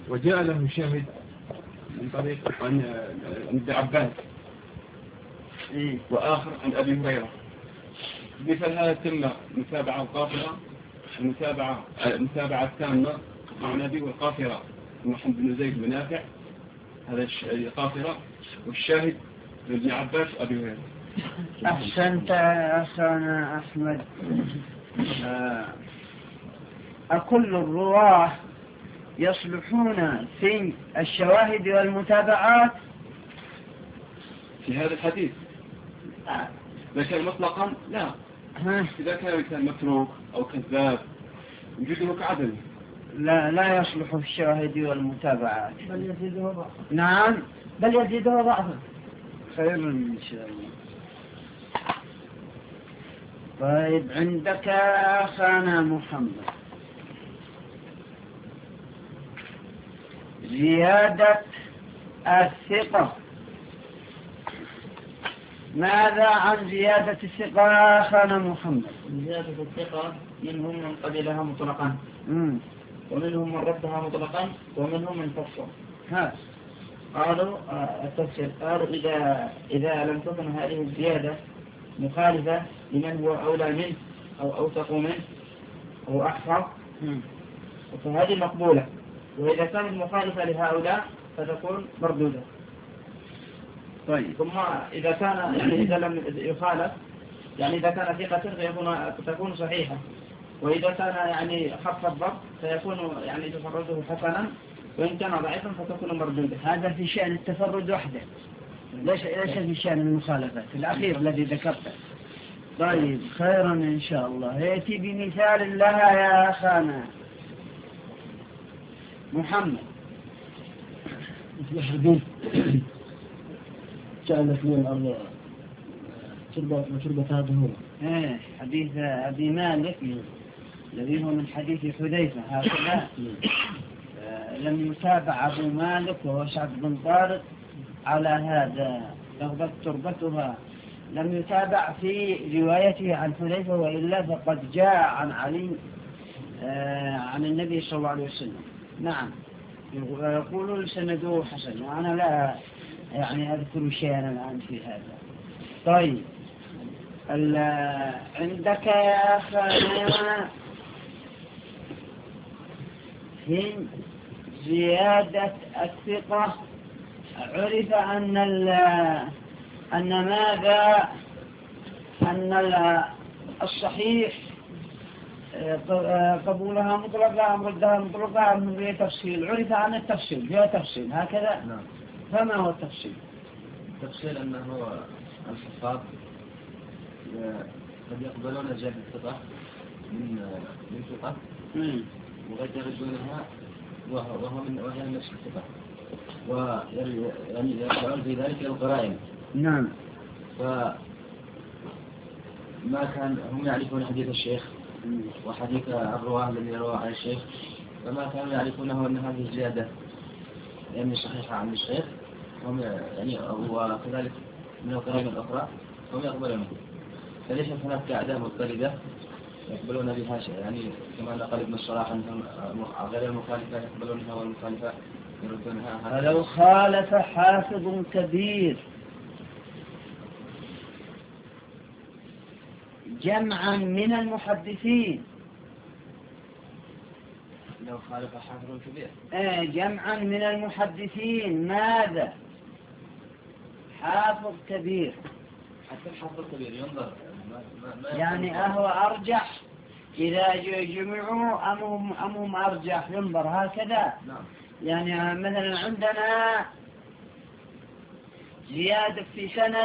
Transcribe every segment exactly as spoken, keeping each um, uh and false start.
وجاء له شاهد من طريق عن ابن عباس وآخر عن أبي هريرة، مثل هذا تم متابعة القافرة، المتابعة المتابعة التامة مع النبي، والقافرة محمد بن زيد بن نافع هذا القافرة، والشاهد لابن عباس وأبي هريرة. أحسنت يا أخانا أحمد. أكل الرواة يصلحون في الشواهد والمتابعات في هذا الحديث؟ لكن مطلقا لا. إذا كان كان متروك أو كذاب وجوده كعدم لا لا يصلح في الشواهد والمتابعات، بل يزيده ضعفا. نعم بل يزيده ضعفا. خير إن شاء الله. طيب عندك أخانا محمد زيادة الثقة، ماذا عن زيادة الثقة يا أخانا محمد؟ زيادة الثقة منهم من قبلها مطلقا، مم. ومنهم من ردها مطلقا، ومنهم من فصل. ها قالوا التفسير قالوا إذا إذا لم تكن هذه الزيادة مخالفة لمن هو أولى منه أو أوثق منه أو أحفظ فهذه مقبولة، وإذا كانت مخالفة لهؤلاء فتكون مردودة. طيب ثم إذا كان يعني إذا لم يخالف يعني إذا كان ثقة فيكون تكون صحيحة، وإذا كان يعني خف الضبط فيكون يعني تفرده حسنا، وإن كان ضعيفا فتكون مردودة. هذا في شأن التفرد وحده، ليس ليس في شأن المخالفات الأخير الذي ذكرته. طيب خيرا إن شاء الله. يأتي بمثال لها يا أخانا محمد. في حديث سأل اثنين عن شربة وشربة هذا ايه حديث أبي مالك الذي هو من حديث حذيفة هكذا. لم يتابع أبو مالك وهو سعد بن طارق على هذا لغبت تربتها، لم يتابع في روايته عن حذيفة، وإلا فقد جاء عن علي عن النبي صلى الله عليه وسلم. نعم يقولون سنده حسن، وأنا لا يعني أذكر شيئا الآن في هذا. طيب عندك يا أخانا في زيادة الثقة عرف أن أن ماذا أن الصحيح قبولها مطلقة أم ردها مطلقة أم فيها تفصيل. عرف عن التفصيل، فيها تفصيل هكذا. نعم. فما هو التفصيل؟ التفصيل أنه الحفاظ قد يقبلون زيادة الثقة من من ثقة وقد يردونها وهو من وهي نفس الثقة، ويعني يرجعون في ذلك القرائن. نعم. فما كان هم يعرفون حديث الشيخ وحديث الرواه الذي يروى عن الشيخ، فما كانوا يعرفونه أن هذه الزيادة يعني صحيحة عن الشيخ، هم يعني وكذلك من القرائن الأخرى هم يقبلونه. فليست هناك أعداء مضطردة يقبلون بها شيء، يعني كما نقل ابن الصلاح أنهم غير المخالفة يقبلونها والمخالفة يردونها. ولو خالف حافظ كبير جمعا من المحدثين، لو خالف حافظ كبير آه جمعا من المحدثين، ماذا حافظ كبير؟ حتى الحافظ الكبير ينظر ما ما يعني أهو أرجح إذا جمعوا أمهم أمهم أرجح ينظر هكذا. نعم. يعني مثلا عندنا زيادة في سند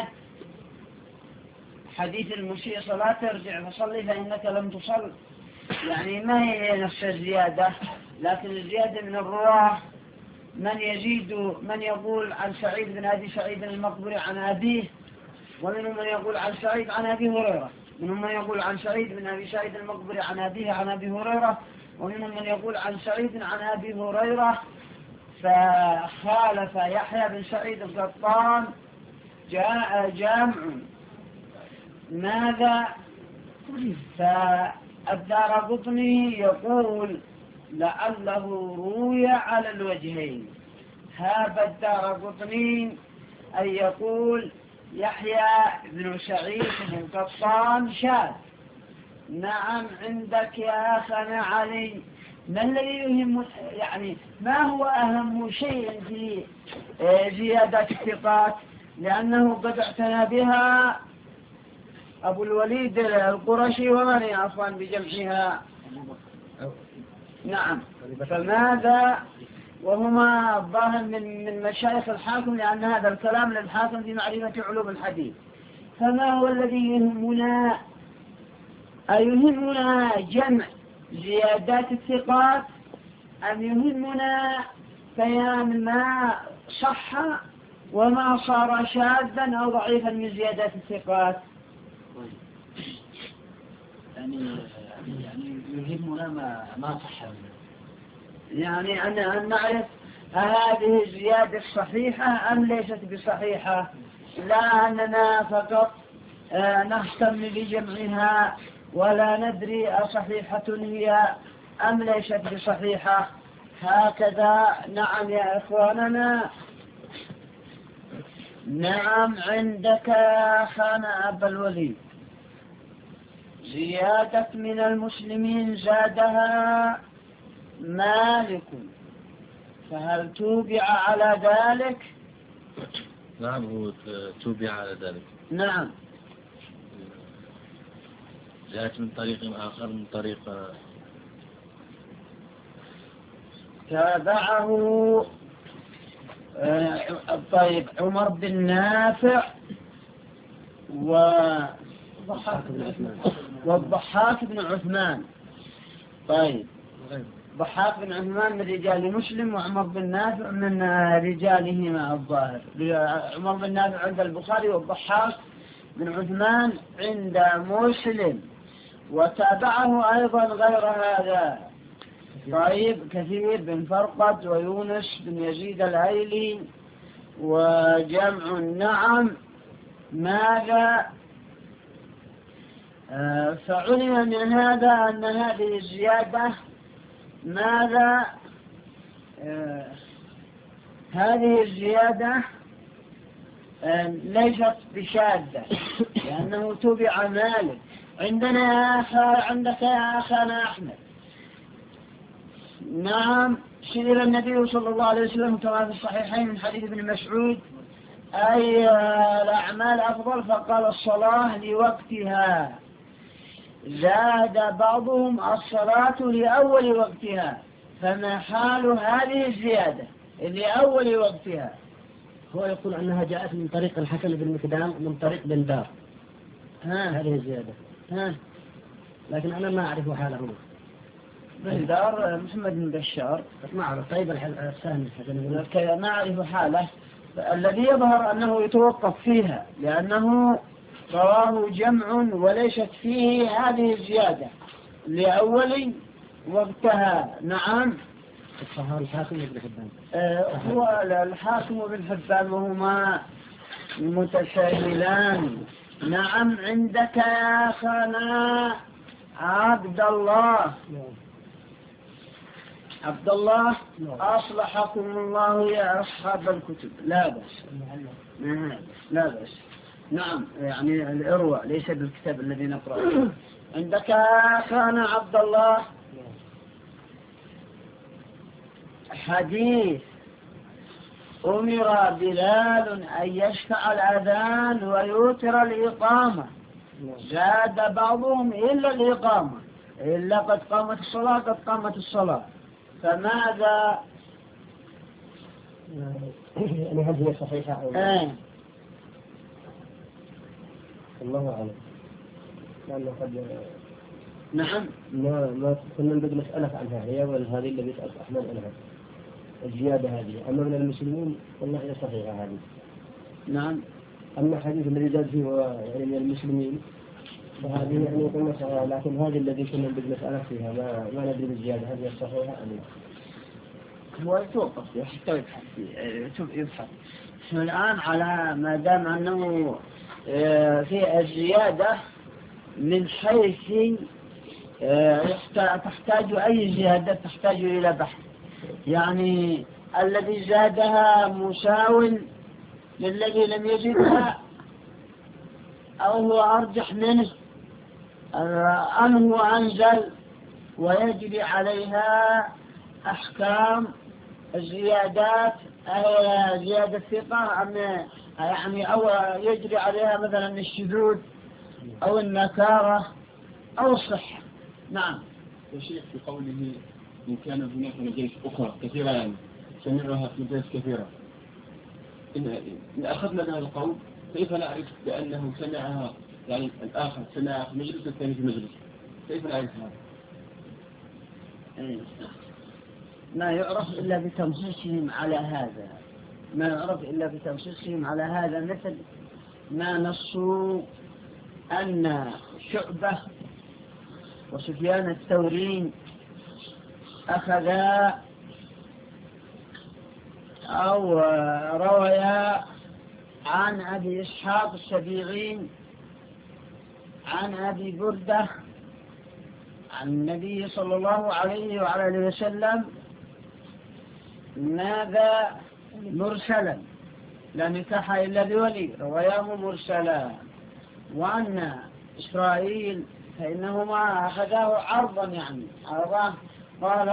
حديث المسيء صلاة ارجع فصلي فإنك لم تصل، يعني ما هي نفس الزيادة، لكن الزيادة من الرواه من يزيد، من يقول عن سعيد بن أبي سعيد المقبري عن أبيه، ومنهم من يقول عن سعيد عن أبي هريرة، منهم من يقول عن سعيد بن أبي سعيد المقبري عن أبيه عن أبي هريرة، ومنهم من يقول عن سعيد عن أبي هريرة. فخالف يحيى بن سعيد القطان جاء جامع ماذا؟ فالدارقطني يقول لعله روي روي على الوجهين. هاب الدارقطني أن يقول يحيى بن سعيد بن قطان شاذ. نعم عندك يا أخنا علي. ما الذي يهم يعني ما هو أهم شيء في زيادة الثقات؟ لأنه قد اعتنى بها أبو الوليد القرشي ومن عفوا بجمعها. نعم. فماذا وهما الظاهر من من مشايخ الحاكم، لأن هذا الكلام للحاكم في معرفة علوم الحديث. فما هو الذي يهمنا؟ أيهمنا جمع زيادات الثقات أم يهمنا بيان ما صح وما صار شاذا أو ضعيفا من زيادات الثقات؟ يعني يعني يهمنا ما ما صح، يعني أن أن نعرف هذه الزيادة صحيحة أم ليست بصحيحة، لا أننا فقط نهتم بجمعها ولا ندري أصحيحة هي أم ليست بصحيحة. هكذا. نعم يا إخواننا. نعم عندك يا أخانا أبا الوليد زيادة من المسلمين زادها مالك، فهل توبع على ذلك؟ نعم هو توبع على ذلك. نعم. جاءت من طريق آخر من طريق تابعه آه طيب عمر بن نافع والضحاك بن عثمان. طيب ضحاك بن عثمان من رجال مسلم وعمر بن نافع من رجالهما الظاهر. عمر بن نافع عند البخاري والضحاك بن عثمان عند مسلم. وتابعه أيضا غير هذا طيب كثير بن فرقد ويونس بن يزيد العيلي وجمع. نعم. ماذا آه فعلم من هذا أن هذه الزيادة ماذا آه هذه الزيادة آه ليست بشاذة لأنه تبع مالك. عندنا يا أخي عندك يا أخانا أحمد. نعم. سئل النبي صلى الله عليه وسلم كما في الصحيحين من حديث ابن مسعود أي الأعمال أفضل؟ فقال الصلاة لوقتها. زاد بعضهم الصلاة لأول وقتها. فما حال هذه الزيادة لأول وقتها؟ هو يقول أنها جاءت من طريق الحسن بن مقدام من طريق بن دار. ها هذه الزيادة. ها لكن أنا ما أعرف حاله. بن دار محمد بن بشار ما أعرف. طيب الثاني ما أعرف حاله. الذي يظهر أنه يتوقف فيها لأنه رواه جمع وليست فيه هذه الزيادة لأول وقتها. نعم. الصحابي الحاكم بن حبان. آه هو الحاكم بن حبان وهما متساهلان. نعم. عندك يا أخانا عبد الله. عبد الله أصلحكم الله يا أصحاب الكتب. لا بأس. لا بأس. نعم. يعني الإروع ليس بالكتاب الذي نقرأه. عندك يا أخانا عبد الله حديث أمر بلال أن يشفع الأذان ويوتر الإقامة. زاد بعضهم إلا الإقامة إلا قد قامت الصلاة قد قامت الصلاة. فماذا يعني هل هي صحيحة أو آه. الله أعلم. لأنه قد نعم. ما ما كنا نبدأ مسألة عنها هي وهذه اللي بيسأل أحمد عنها الزيادة هذه. أما من المسلمين والله هي صحيحة هذه. نعم. أما الحديث الذي زاد فيه هو يعني من المسلمين فهذه يعني قلنا صحيحة. لكن هذه الذي كنا نبدأ مسألة فيها ما ما ندري بالزيادة هذه الصحيحة أم لا. هو يتوقف حتى يبحث يبحث الآن على ما دام أنه في الزيادة من حيث تحتاج أي زيادة تحتاج إلى بحث. يعني الذي زادها مساو للذي لم يجدها أو هو أرجح منه أم هو أنزل ويجري عليها أحكام الزيادات أي زيادة ثقة أم يعني أو يجري عليها مثلا الشذوذ أو النكارة أو الصحة. نعم. يا شيخ في قوله إن كان هناك مجالس أخرى كثيرة يعني سمعها في مجالس كثيرة، إن, إن أخذنا هذا القول كيف نعرف بأنه سمعها يعني الآخر سمعها في مجلس والثاني في مجلس؟ كيف نعرف هذا؟ ما يعرف إلا بتنصيصهم على هذا، ما يعرف إلا بتنصيصهم على هذا، مثل ما نصوا أن شعبة وسفيان الثوري أخذا أو رويا عن أبي إسحاق السبيعي عن أبي بردة عن النبي صلى الله عليه وعلى آله وسلم ماذا مرسلا لا نكاح إلا بولي، رواه مرسلا. وأن إسرائيل فإنهما أخذاه عرضا يعني عرضا قال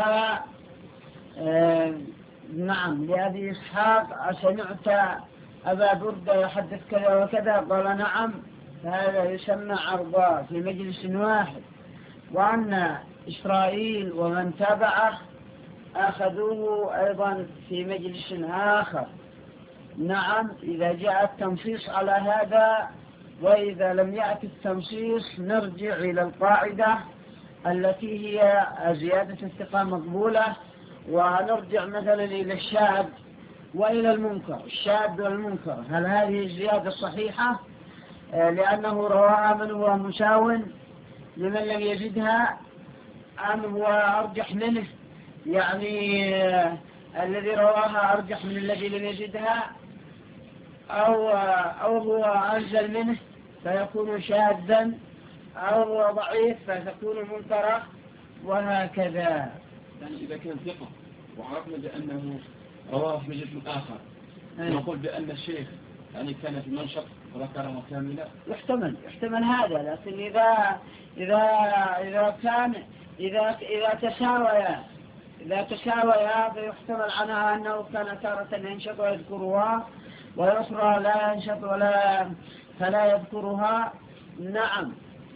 آه نعم لأبي إسحاق أسمعت أبا بردة يحدث كذا وكذا؟ قال نعم، فهذا يسمى عرضا في مجلس واحد. وأن إسرائيل ومن تبعه أخذوه أيضا في مجلس آخر. نعم إذا جاء التنصيص على هذا، وإذا لم يأتي التنصيص نرجع إلى القاعدة التي هي زيادة الثقة مقبولة، ونرجع مثلا إلى الشاذ وإلى المنكر. الشاذ والمنكر هل هذه الزيادة صحيحة لأنه رواها من هو مساو لمن لم يجدها، أم هو أرجح منه يعني الذي رواها أرجح من الذي لم يجدها، أو, أو هو أنزل منه فيكون شاذا، أو هو ضعيف فتكون منكرة، وهكذا. يعني إذا كان ثقة وعرفنا بأنه رواه في مجلس آخر نقول بأن الشيخ يعني كان في منشط وذكرها كاملة، يحتمل يحتمل هذا، لكن إذا إذا إذا كان إذا إذا تساويا إذا تساويا فيحتمل عنها أنه كان تارة ينشط ويذكرها ويخرى لا ينشط ولا فلا يذكرها. نعم.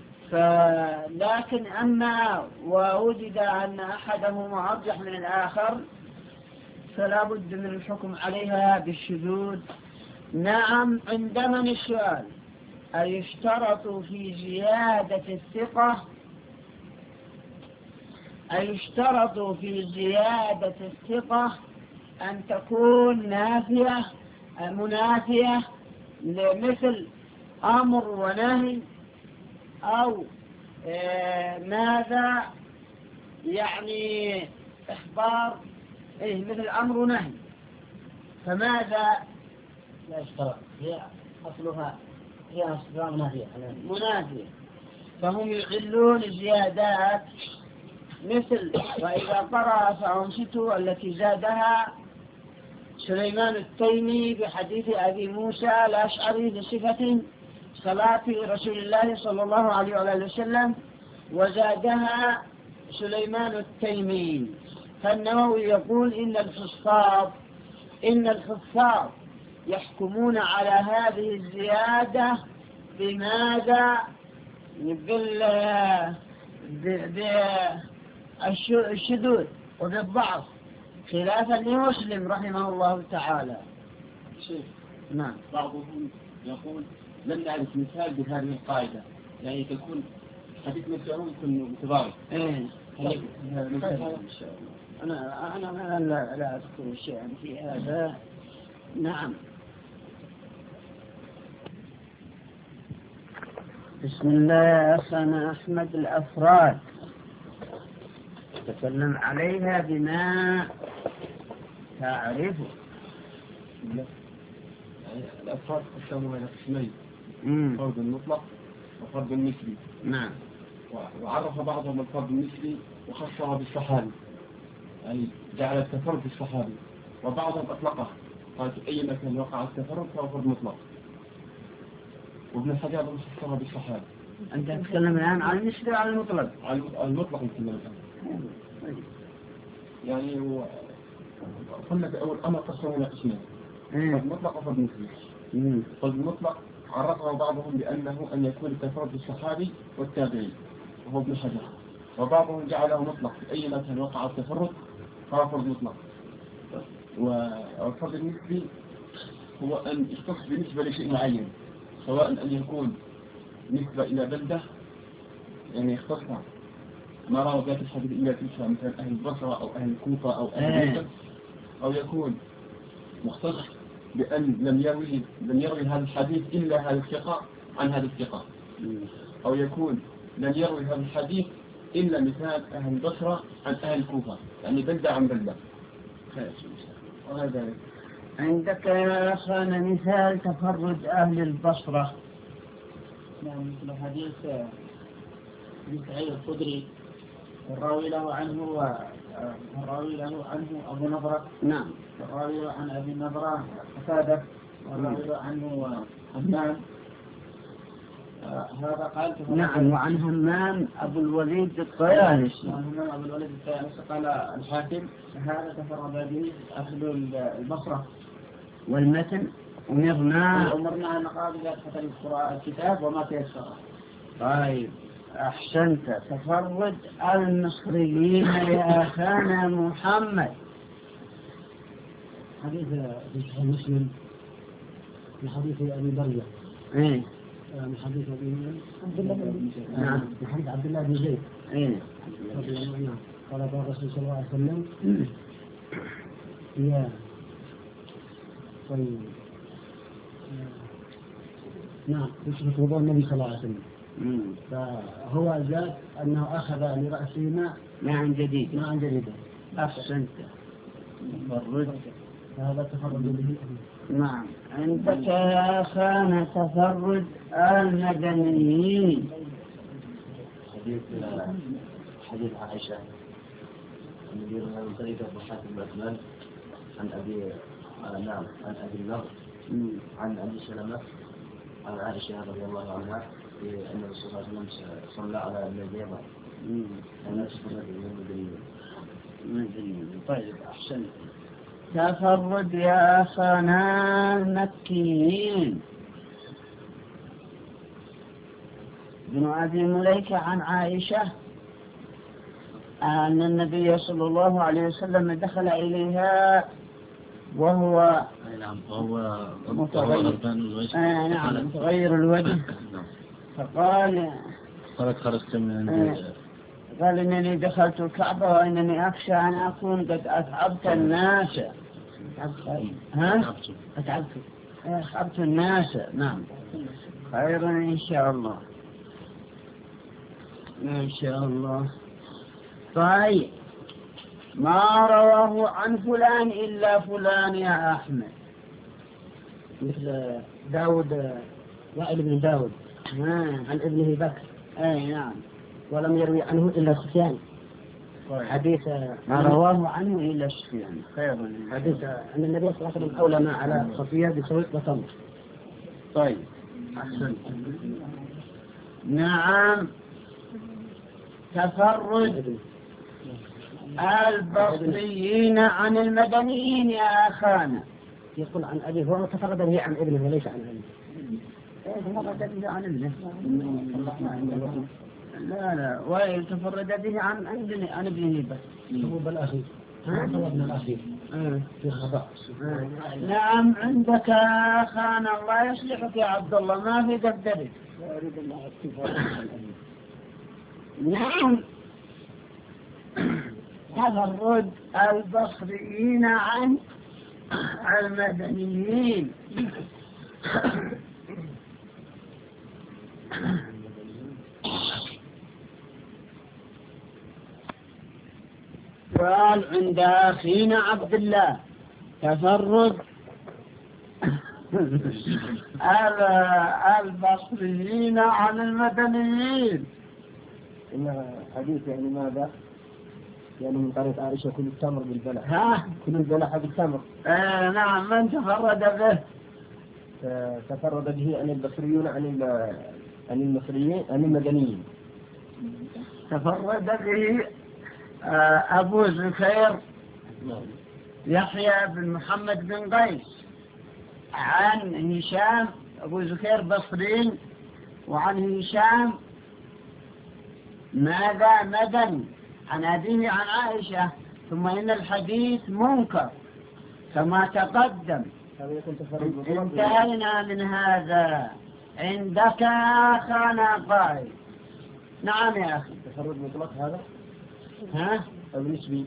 لكن أما ووجد أن أحدهما أرجح من الآخر فلا بد من الحكم عليها بالشذوذ. نعم. عندما السؤال أيشترط في زيادة الثقة أيشترط في زيادة الثقة أن تكون نافية منافية لمثل أمر ونهي، أو آه ماذا يعني إخبار إيه مثل أمر ونهي، فماذا لا يشترط، هي أصلها هي أصلها منافية منافية، فهم يعلون الزيادات مثل وإذا قرأ فأنصتوا التي زادها سليمان التيمي بحديث أبي موسى الأشعري بصفة صلاة رسول الله صلى الله عليه وآله وسلم، وزادها سليمان التيمي. فالنووي يقول إن الحفاظ إن الحفاظ يحكمون على هذه الزيادة بماذا؟ بالشذوذ وبالضعف، خلافا لمسلم رحمه الله تعالى. شيخ نعم. بعضهم يقول لن نعرف مثال بهذه القاعدة، يعني تكون حديث مسعود يكون متضارب. ايه أنا أنا أنا لا لا أذكر شيئا في هذا. نعم. بسم الله. أنا أحمد الأفراد تكلم عليها بما تعرفه. الأفراد قسموا بين قسمين، فرد المطلق وفرد النسبي. نعم. وعرف بعضهم الفرد النسبي وخصها بالصحابي، يعني جعل التفرد الصحابي، وبعضهم أطلقه قال في أي مكان وقع التفرد فهو فرد مطلق، وابن الحجاج مخصصها بالصحابي. أنت تتكلم الآن عن النسبة على المطلق. على المطلق نتكلم الآن. يعني هو قلنا في أول أمر قسمنا قسمين، فرد مطلق وفرد نسبي. فرد مطلق عرفه بعضهم بأنه أن يكون التفرد بالصحابي والتابعي وهو ابن حجر، وبعضهم جعله مطلق في أي مكان وقع التفرد فهو فرد مطلق. والفرد النسبي هو أن يختص بنسبة لشيء معين، سواء أن يكون نسبة إلى بلدة يعني يختص ما رأوا ذات الحديث إلا تلك مثل أهل البصرة أو أهل الكوفة أو أهل مكة، أو يكون مختص بأن لم يروي لم يروي هذا الحديث إلا هذا الثقة عن هذا الثقة، أو يكون لم يروي هذا الحديث إلا مثال أهل البصرة عن أهل الكوفة، يعني بلدة عن بلدة. وهذا عندك يا أخانا مثال تفرد أهل البصرة. نعم، مثل حديث ابن سعيد الخدري الراوي له عنه والراوي له عنه أبو نضرة. نعم. الراوي عن أبي نضرة قتادة، والراوي عنه همام. هذا قال نعم، وعن همام أبو الوليد الطيالسي. وعن همام أبو الوليد الطيالسي قال الحاكم هذا تفرد به أهل البصرة. والمتن أمرنا أمرنا أن نقرأ بذلك الكتاب وما تيسر. طيب أحسنت. تفرد المصريين يا أخانا محمد. حديث في صحيح مسلم من حديث أبي برية. إيه. من حديث أبي عبد الله بن زيد. نعم. من حديث عبد الله بن زيد. إيه. رضي الله عنه قال قال الرسول صلى الله عليه وسلم يا طيب نعم يشبه وضوء النبي صلى الله عليه وسلم. فهو ذات أنه أخذ لرأسه ماء ماء جديد. ماء جديد. أحسنت. تفرد. فهذا تفرد به. نعم. عندك يا أخانا تفرد المدنيين. حديث حديث عائشة النبي من طريق أبو حاتم العثمان عن أبي آه نعم عن أبي النضر عن أبي سلمة عن عائشة رضي الله عنها أن الرسول صلى الله عليه وسلم صلى على ابن البيضاء. أنا أشكر من المدنيين. طيب أحسنت. تفرد يا أخانا المكيين. ابن أبي مليكة عن عائشة أن النبي صلى الله عليه وسلم دخل إليها وهو نعم وهو متغير. آه نعم متغير الوجه. فقال قالت خرجت من عندي. قال إنني دخلت الكعبة وإنني أخشى أن أكون قد أتعبت الناس. ها؟ أتعبت أتعبت الناس. نعم خيرا إن شاء الله إن شاء الله. طيب ما رواه عن فلان إلا فلان يا أحمد. مثل داود وائل بن داود عن ابنه بكر. أي نعم. ولم يروي عنه إلا سفيان. حديث ما رواه عنه إلا سفيان. خيرا. حديث أن النبي صلى الله عليه وسلم أولى ما على صفية بسوء وتمر. طيب أحسن. نعم. تفرد البصريين عن المدنيين يا أخانا. يقول عن أبيه هو تفرد به عن ابنه وليس عن أبيه. تفرد به عن ابنه. لا لا وائل تفرد به عن ابنه عن ابنه بس. هو بالأخير. هو ابن الأخير. في خطأ. نعم. عندك يا أخانا الله يصلحك يا عبد الله ما في دفترك. نعم. تفرد البصريين عن المدنيين. قال عند أخينا عبد الله تفرد البصريين عن المدنيين. إن حديث يعني ماذا؟ يعني من قرية عائشة كل التمر بالبلع. ها؟ كل البلع حق التمر. آه نعم. من تفرد به؟ تفرد به عن البصريون عن عن المصريين عن المدنيين. تفرد به آه أبو زكير يحيى بن محمد بن قيس عن هشام. أبو زكير بصري، وعن هشام ماذا مدني عن أبيه عن عائشة. ثم إن الحديث منكر كما تقدم. انتهينا من هذا. عندك أخانا قائل. نعم يا أخي. تفرد مطلق هذا؟ ها؟ أو نسبي؟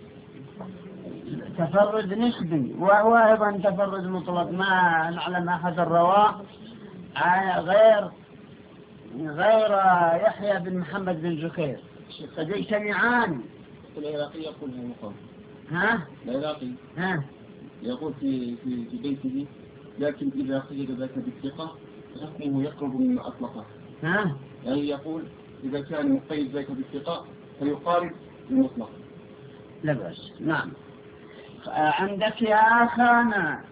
تفرد نسبي، وهو أيضا تفرد مطلق. ما نعلم أحد الرواة غير غير يحيى بن محمد بن زكير قد يجتمعان. العراقي يقول هذا مقام. ها؟ العراقي ها؟ يقول في في في بيته: لكن إذا قيد ذاك بالثقة حكمه يقرب مما أطلقه. ها؟ يعني يقول إذا كان مقيد ذاك بالثقة فيقارب المطلق. لا بأس. نعم. عندك يا أخانا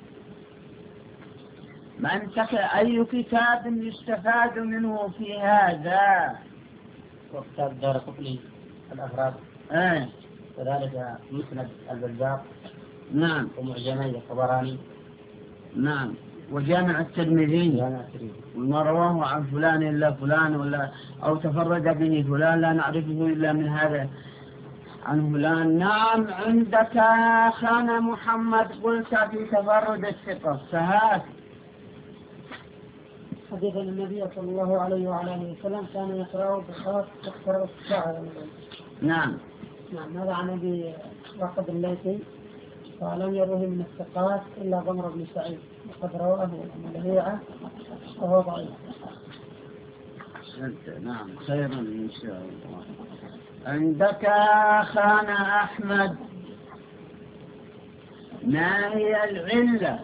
من تك... أي كتاب يستفاد منه في هذا؟ وكتاب دارقطني الأغراض. ايه. كذلك مسند البزار. نعم. ومعجمي الطبراني. نعم. وجامع الترمذي. وما رواه عن فلان إلا فلان، ولا أو تفرد به فلان لا نعرفه إلا من هذا عن فلان. نعم. عندك أخانا محمد قلت في تفرد الثقة، فهات. حديث النبي صلى الله عليه وعلى اله وسلم كان يقرأ بخاص تكثر الساعة. نعم. نعم. هذا عن أبي واقد الليثي ولم يروه من الثقات إلا ضمر بن سعيد، وقد رواه ملهيعة وهو ضعيف. نعم. خيرا إن شاء الله. عندك أخانا أحمد ما هي العلة؟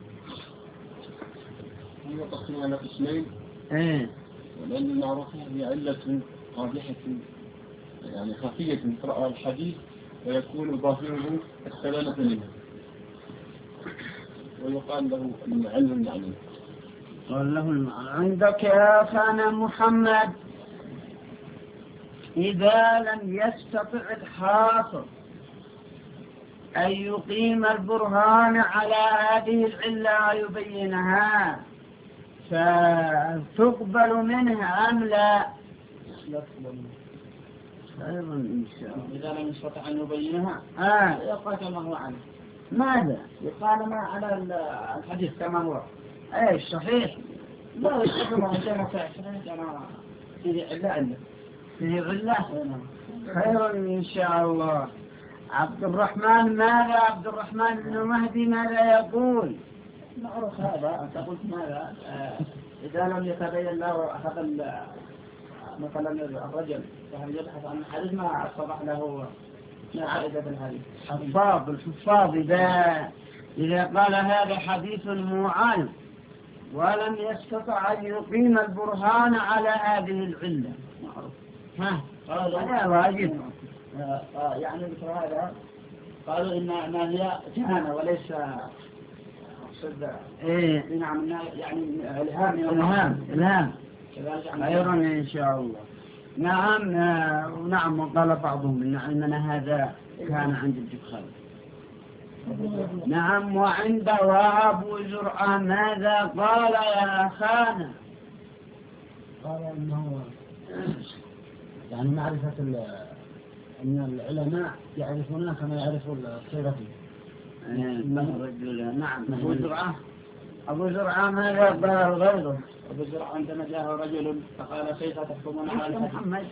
هي تقسيم على قسمين. ايه. ولأن المعروفة هي علة قادحة يعني خفية ترأى الحديث ويكون ظاهره السلامة منه، ويقال له العلم المعنى. قال له المعنى. عندك يا أخانا محمد إذا لم يستطع الحافظ أن يقيم البرهان على هذه العلة ويبينها فتقبل منها أم لا؟ أيضا إن شاء الله. إذا لم يستطع أن يبينها آه. يبقى كما هو عنه. ماذا؟ يقال ما على الحديث كما هو. أي صحيح. لا يستطيع كما كما فيه علة علة. فيه علة. خير إن شاء الله. عبد الرحمن ماذا؟ عبد الرحمن بن مهدي ماذا يقول؟ معروف هذا. أنت قلت ماذا؟ آه إذا لم يتبين له هذا مثلا الرجل وهل يبحث عن الحديث ما أصبح له فائدة الحديث. حفاظ الحفاظ إذا إذا قال هذا حديث معان ولم يستطع أن يقيم البرهان على هذه العلة. معروف. ها؟ هذا واجب. آه يعني مثل هذا قالوا إن ما هي جهنة وليس صد. إيه. نعم. يعني إلهام إلهام إلهام. خيرا إن شاء الله. نعم. نعم. وقال بعضهم إننا هذا كان عند الجبخال. نعم. وعند أبو زرعة ماذا قال يا أخانا؟ قال إنه يعني معرفة أن العلماء يعرفون كما يعرف الصيرفي. نعم. أبو زرعة أبو زرعة ماذا قال غيره؟ أبو زرعة عندما جاء رجل فقال كيف تحكمون على الحديث؟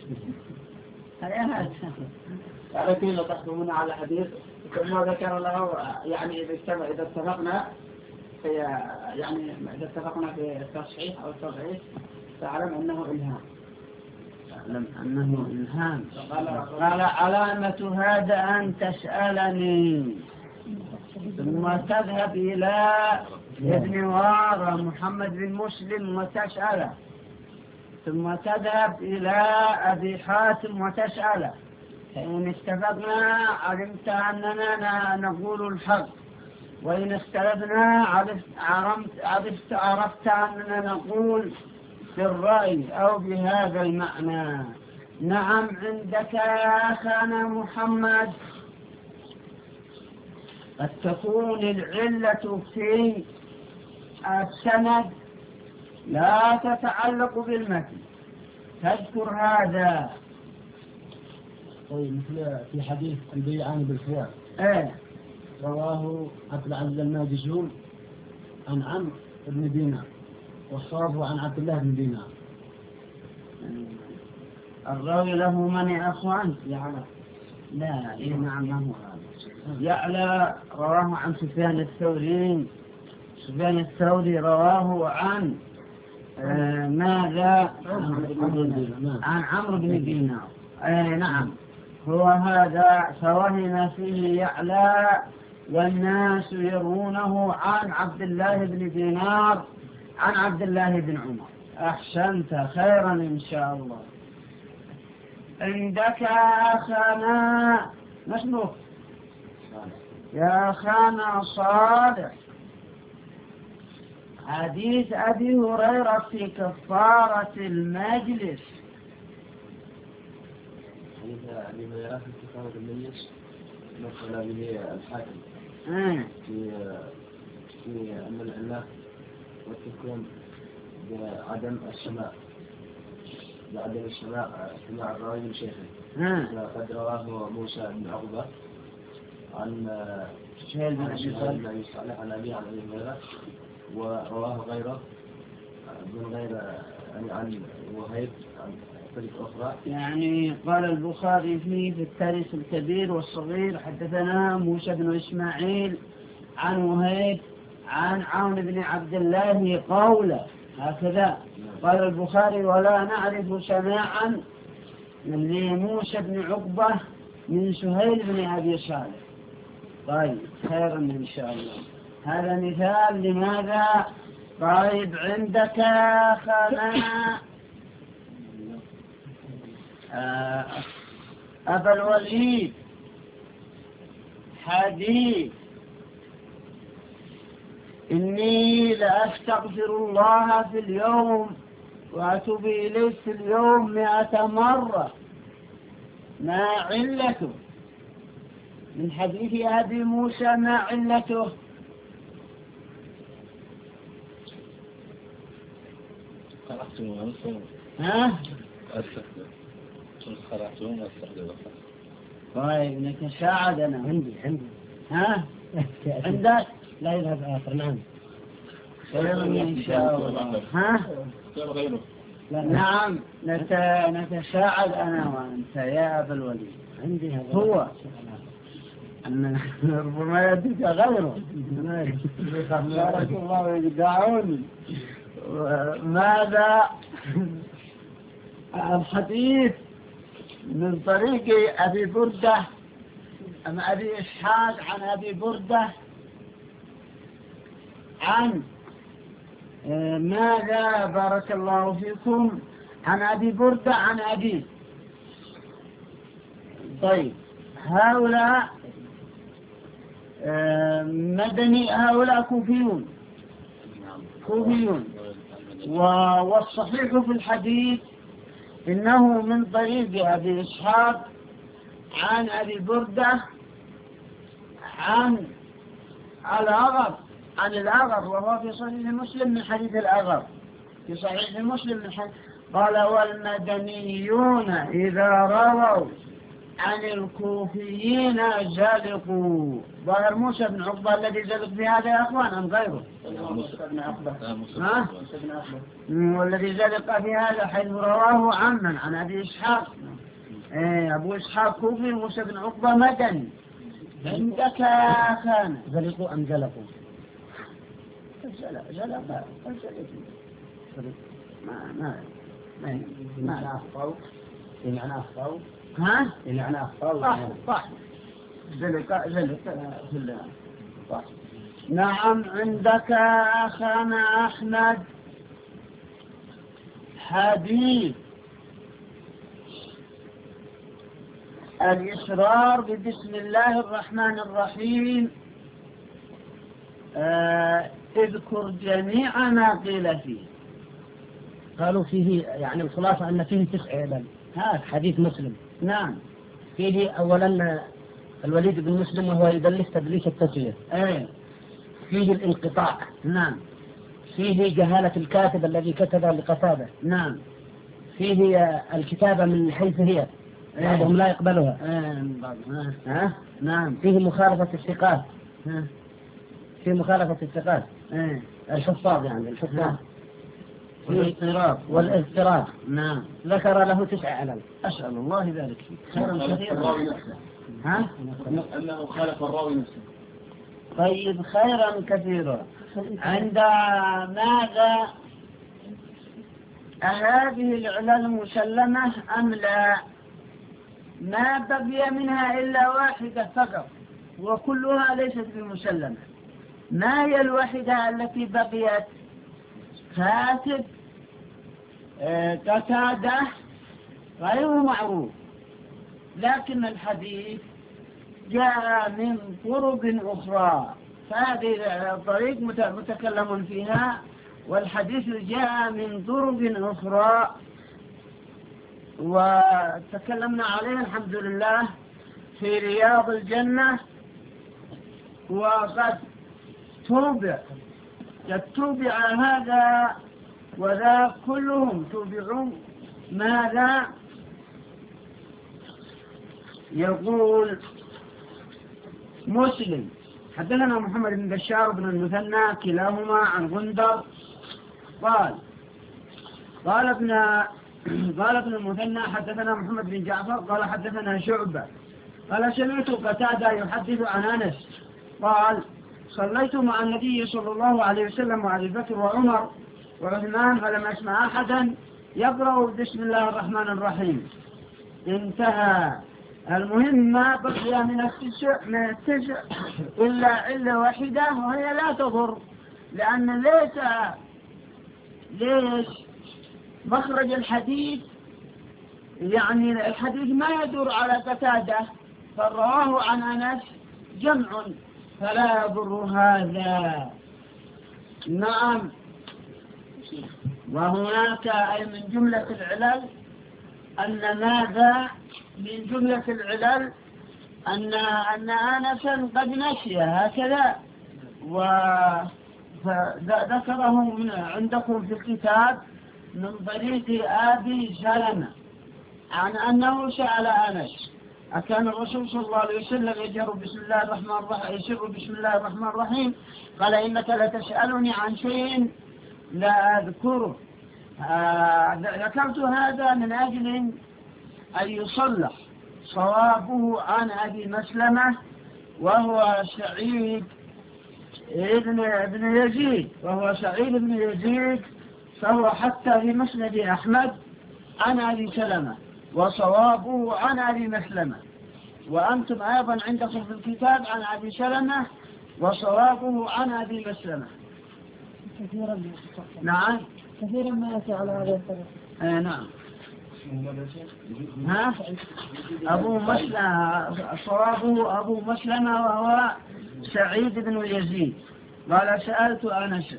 قال كيف تحكمون على الحديث؟ ثم ذكر له يعني إذا إذا اتفقنا في يعني إذا اتفقنا في التصحيح أو التضعيف فاعلم أنه إلهام. فاعلم أنه إلهام. قال علامة هذا أن تسألني ثم تذهب إلى ابن وارى محمد بن مسلم وتسأله، ثم تذهب إلى أبي حاتم وتسأله، فإن اتفقنا علمت أننا نقول الحق، وإن اختلفنا عرفت, عرفت, عرفت أننا نقول بالرأي أو بهذا المعنى. نعم عندك يا أخانا محمد قد تكون العلة في السند لا تتعلق بالمتن، تذكر هذا. طيب مثل في حديث البيعان بالخيار ايه رواه عبد العزيز الماجشون عن عمرو بن دينار، والصواب عن عبد الله بن دينار. الراوي له من يا أخوان؟ يعلى. لا إيه نعم ما هو هذا. يعلى رواه عن سفيان الثوري، سفيان الثوري رواه عن آه ماذا؟ عن عمرو بن دينار. آه نعم هو هذا، فوهم فيه يعلى والناس يرونه عن عبد الله بن دينار عن عبد الله بن عمر. أحسنت خيرا إن شاء الله. عندك يا أخانا مسلوك يا أخانا صالح حديث أبي هريرة في كفارة المجلس. حديث أبي هريرة في كفارة المجلس نقل به الحاكم آه. في في أن العلة والتكون بعدم السماع بعدم السماع سماع الراوي من شيخه. آه. قد رواه موسى بن عقبة عن شهيل بن أبي صالح عن أبي عن أبي هريرة، ورواه غيره من غير يعني عن وهيب عن طريق أخرى. يعني قال البخاري فيه في التاريخ الكبير والصغير حدثنا موسى بن إسماعيل عن وهيب عن عون بن عبد الله قوله هكذا. قال البخاري ولا نعرف سماعا لموسى بن عقبة من سهيل بن أبي صالح. طيب خيرا إن شاء الله. هذا مثال لماذا؟ طيب عندك يا أخانا آه أبا الوليد حديث إني لأستغفر الله في اليوم وأتوب إليه في اليوم مئة مرة، ما علته؟ من حديث أبي موسى ما علته؟ قرأتم أنتم ها؟ أستخدم قرأتم أستخدم. طيب نتساعد أنا عندي عندي ها؟ عندك؟ لا يذهب آخر. نعم خير إن شاء الله. ها؟ غيره. نعم نت... نتساعد أنا وأنت يا أبا الوليد. عندي هذا هو أن ربما يدك غيره. بارك الله يدعوني. ماذا الحديث من طريق أبي بردة أم أبي إسحاق عن أبي بردة عن ماذا بارك الله فيكم عن أبي بردة عن أبي. طيب هؤلاء مدني، هؤلاء كوفيون كوفيون والصحيح في الحديث إنه من طريق أبي إسحاق عن أبي بردة عن الأغر عن الأغر، وهو في صحيح مسلم من حديث الأغر في صحيح مسلم من حديث. قال والمدنيون إذا رووا عن الكوفيين زلقوا. ظاهر موسى بن عقبة الذي زلق في هذا يا أخوان أم غيره؟ موسى بن عقبة. ها؟ والذي زلق في هذا حيث رواه عمن عن أبي إسحاق. إيه أبو إسحاق كوفي، موسى بن عقبة مدني. عندك يا أخانا زلقوا أم زلقوا؟ زلق زلق زلق ما ما ما بمعنى أخطأوا بمعنى أخطأوا ها؟ بمعنى أخطأوا صح صح زلق زلق في الله صح. نعم عندك يا أخانا أحمد حديث الإصرار ببسم الله الرحمن الرحيم آه اذكر جميع ما قيل فيه. قالوا فيه يعني الخلاصة أن فيه تسع علل. هذا حديث مسلم. نعم. فيه أولا الوليد بن مسلم وهو يدلس تدليس التسوية. ايه. فيه الانقطاع. نعم. فيه جهالة الكاتب الذي كتب لقتادة. نعم. فيه الكتابة من حيث هي بعضهم لا يقبلها. ايه. ها؟ نعم. فيه مخالفة الثقات. ها. فيه مخالفة الثقات. ايه. الحفاظ يعني الحفاظ. نعم. والاضطراب. والاضطراب. نعم. ذكر له تسع علل. أسأل الله ذلك فيك. خيرا كثيرا. ها؟ أنه خالف الراوي نفسه. طيب خيرا كثيرا. عند ماذا هذه العلل مسلمة أم لا؟ ما بقي منها إلا واحدة فقط وكلها ليست بمسلمة. ما هي الواحدة التي بقيت؟ كاتب قتادة غير معروف، لكن الحديث جاء من طرق أخرى، فهذه طريق متكلم فيها، والحديث جاء من طرق أخرى وتكلمنا عليه الحمد لله في رياض الجنة. وقد توبع قد توبع هذا وذا كلهم توبعون. ماذا يقول مسلم؟ حدثنا محمد بن بشار بن المثنى كلاهما عن غندر قال قال ابن قال ابن المثنى حدثنا محمد بن جعفر قال حدثنا شعبة قال سمعت قتادة يحدث عن أنس قال صليت مع النبي صلى الله عليه وسلم وأبي بكر وعمر وعثمان فلم أسمع أحدا يقرأ بسم الله الرحمن الرحيم. انتهى. المهم ما بقي من التسع من التسع إلا علة واحدة وهي لا تضر، لأن ليس ليش مخرج الحديث يعني الحديث ما يدور على قتادة، فرواه عن أنس جمع فلا يضر هذا. نعم. وهناك أي من جملة العلل أن ماذا من جملة العلل أن أن أنسا قد نسي هكذا، وذكره من عندكم في الكتاب من طريق أبي سلمة عن أنه سأل أنس أكان الرسول صلى الله عليه وسلم يجهر بسم الله الرحمن الرحيم يسر بسم الله الرحمن الرحيم؟ قال إنك لتسألني عن شيء لا أذكره. آه ذكرت هذا من أجل أن يصلح صوابه عن أبي مسلمة وهو سعيد ابن ابن يزيد وهو سعيد بن يزيد، فهو حتى في مسند أحمد عن أبي سلمة وصوابه عن أبي مسلمة، وأنتم أيضا عندكم في الكتاب عن أبي سلمة وصوابه عن أبي مسلمة. كثيرا. نعم. كثيرا ما يأتي على هذه الطريقة. آه نعم. ها أبو مسلمة صوابه أبو مسلمة وهو سعيد بن يزيد قال سألت أنس.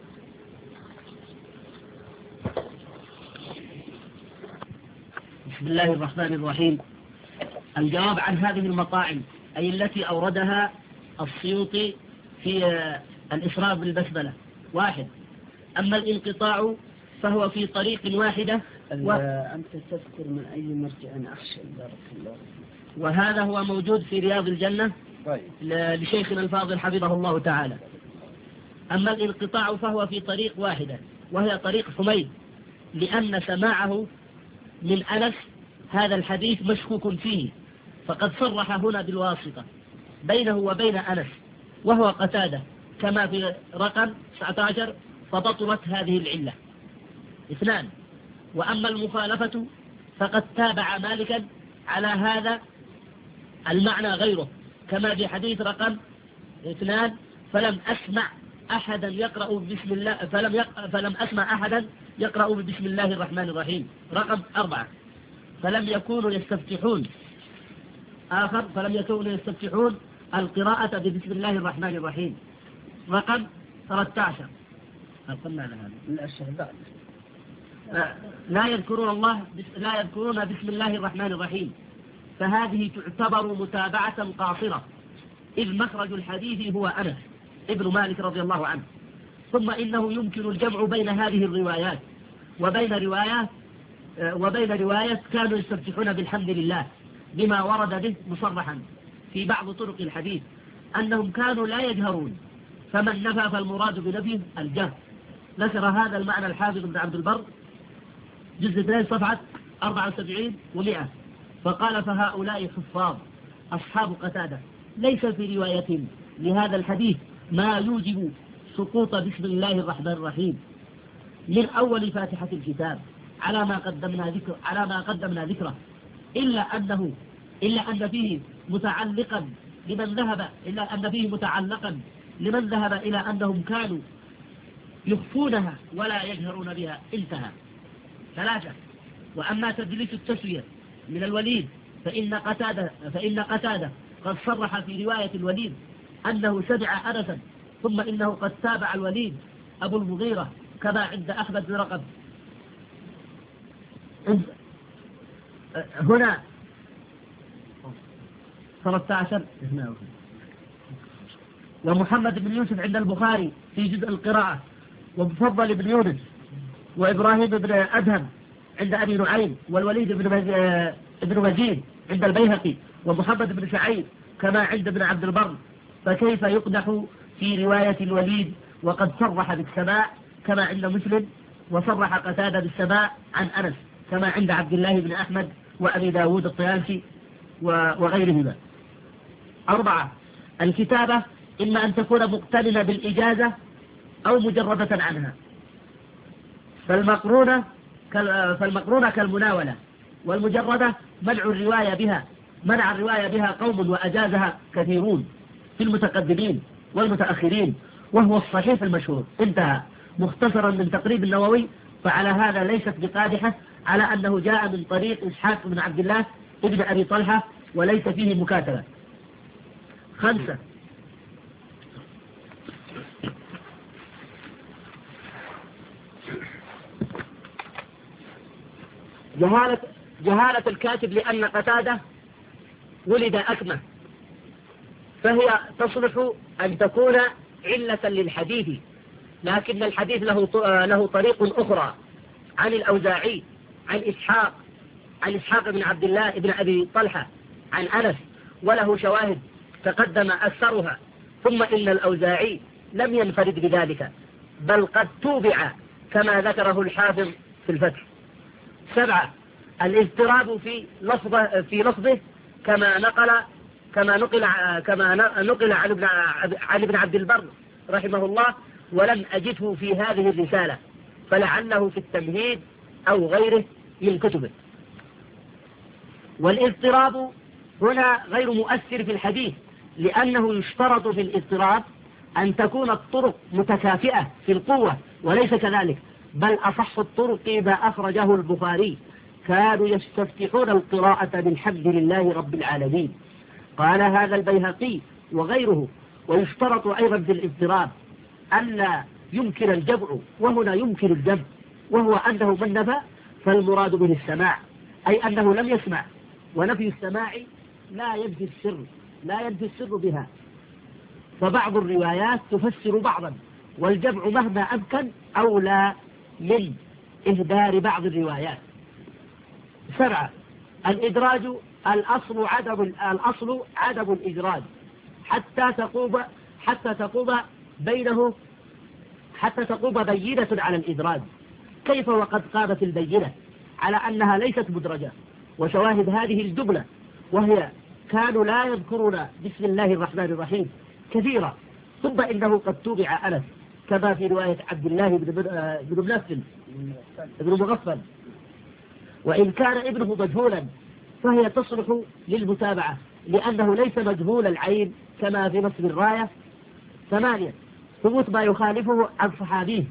بسم الله الرحمن الرحيم. الجواب عن هذه المطاعم أي التي أوردها السيوطي في الإسراء بالبسملة. واحد، أما الانقطاع فهو في طريق واحدة و... أنت تذكر من أي مرجع أخشى بارك الله. وهذا هو موجود في رياض الجنة طيب. لشيخنا الفاضل حفظه الله تعالى. أما الانقطاع فهو في طريق واحدة وهي طريق حميد، لأن سماعه من أنس هذا الحديث مشكوك فيه، فقد صرح هنا بالواسطة بينه وبين أنس وهو قتادة كما في رقم تسعة عشر، فبطلت هذه العلة. اثنان، وأما المخالفة فقد تابع مالكا على هذا المعنى غيره كما في حديث رقم اثنان فلم أسمع أحدا يقرأ بسم الله فلم يق... فلم أسمع أحدا يقرأ بسم الله الرحمن الرحيم. رقم أربعة، فلم يكونوا يستفتحون آخر فلم يكونوا يستفتحون القراءة ببسم الله الرحمن الرحيم. رقم ثلاثة عشر قلنا لهذا الشهداء لا يذكرون الله لا يذكرون بسم الله الرحمن الرحيم، فهذه تعتبر متابعة قاصرة، إذ مخرج الحديث هو أنس ابن مالك رضي الله عنه. ثم إنه يمكن الجمع بين هذه الروايات وبين روايات وبين رواية كانوا يستفتحون بالحمد لله بما ورد به مصرحا في بعض طرق الحديث أنهم كانوا لا يجهرون، فمن نفى فالمراد بنفيه الجهر. ذكر هذا المعنى الحافظ ابن عبد البر جزء اثنين صفحة أربعة وسبعين ومئة، فقال فهؤلاء حفاظ أصحاب قتادة ليس في رواية لهذا الحديث ما يوجب سقوط بسم الله الرحمن الرحيم من أول فاتحة الكتاب على ما قدمنا ذكر على ما قدمنا ذكره، إلا أنه إلا أن فيه متعلقا لمن ذهب إلا أن فيه متعلقا لمن ذهب إلى أنهم كانوا يخفونها ولا يجهرون بها. انتهى. ثلاثة. وأما تدليس التسوية من الوليد فإن قتادة فإن قتادة قد صرح في رواية الوليد أنه سمع أنسا، ثم إنه قد تابع الوليد أبو المغيرة كما عند أحمد بن رقب. هنا ثلاثة عشر. ومحمد بن يوسف عند البخاري في جزء القراءة، ومفضل بن يونس وإبراهيم بن أدهم عند أبي نعيم، والوليد بن مجيد عند البيهقي، ومحمد بن سعيد كما عند ابن عبد البر. فكيف يقدح في رواية الوليد وقد صرح بالسماع كما عند مسلم، وصرح قتادة بالسماع عن أنس كما عند عبد الله بن أحمد وأبي داود الطيالسي وغيرهما. أربعة. الكتابة إما أن تكون مقترنة بالإجازة أو مجردة عنها، فالمقرونة فالمقرونة كالمناولة، والمجردة منع الرواية بها منع الرواية بها قوم وأجازها كثيرون في المتقدمين والمتأخرين، وهو الصحيح المشهور. انتهى. مختصرا من تقريب النووي، فعلى هذا ليست بقادحة على أنه جاء من طريق إسحاق بن عبد الله ابن أبي طلحة وليس فيه مكاتبة. خمسة. جهالة جهالة الكاتب لأن قتادة ولد أكمه، فهي تصلح أن تكون علة للحديث، لكن الحديث له له طريق أخرى عن الأوزاعي عن إسحاق عن إسحاق بن عبد الله بن أبي طلحة عن أنس، وله شواهد تقدم أكثرها. ثم إن الأوزاعي لم ينفرد بذلك، بل قد توبع كما ذكره الحافظ في الفتح. سبعة. الاضطراب في لفظه في لفظه كما نقل كما نقل كما نقل عن ابن عن ابن عبد البر رحمه الله، ولم أجده في هذه الرسالة، فلعله في التمهيد أو غيره من كتبه. والاضطراب هنا غير مؤثر في الحديث، لأنه يشترط في الاضطراب أن تكون الطرق متكافئة في القوة، وليس كذلك، بل أصح الطرق ما أخرجه البخاري كانوا يستفتحون القراءة بالحمد لله رب العالمين. قال هذا البيهقي وغيره. ويشترط أيضا في الاضطراب ألا يمكن الجمع، وهنا يمكن الجمع، وهو أنه من نفى فالمراد به السماع، أي أنه لم يسمع، ونفي السماع لا ينفي السر لا ينفي السر بها، فبعض الروايات تفسر بعضا، والجمع مهما أمكن أولى من إهدار بعض الروايات. سبعة. الإدراج الأصل عدم الأصل عدم الإدراج حتى تقوم حتى تقوم بينه حتى تقوم بينة على الإدراج. كيف وقد قامت البينة على أنها ليست مدرجة؟ وشواهد هذه الجملة وهي كانوا لا يذكرون بسم الله الرحمن الرحيم كثيرا. ثم إنه قد توبع أنس كما في رواية عبد الله بن منفل بن مغفل، وإن كان ابنه مجهولا فهي تصلح للمتابعة لأنه ليس مجهول العين كما في نصب الراية. ثمانية. ثبوت ما يخالفه عن صحابيه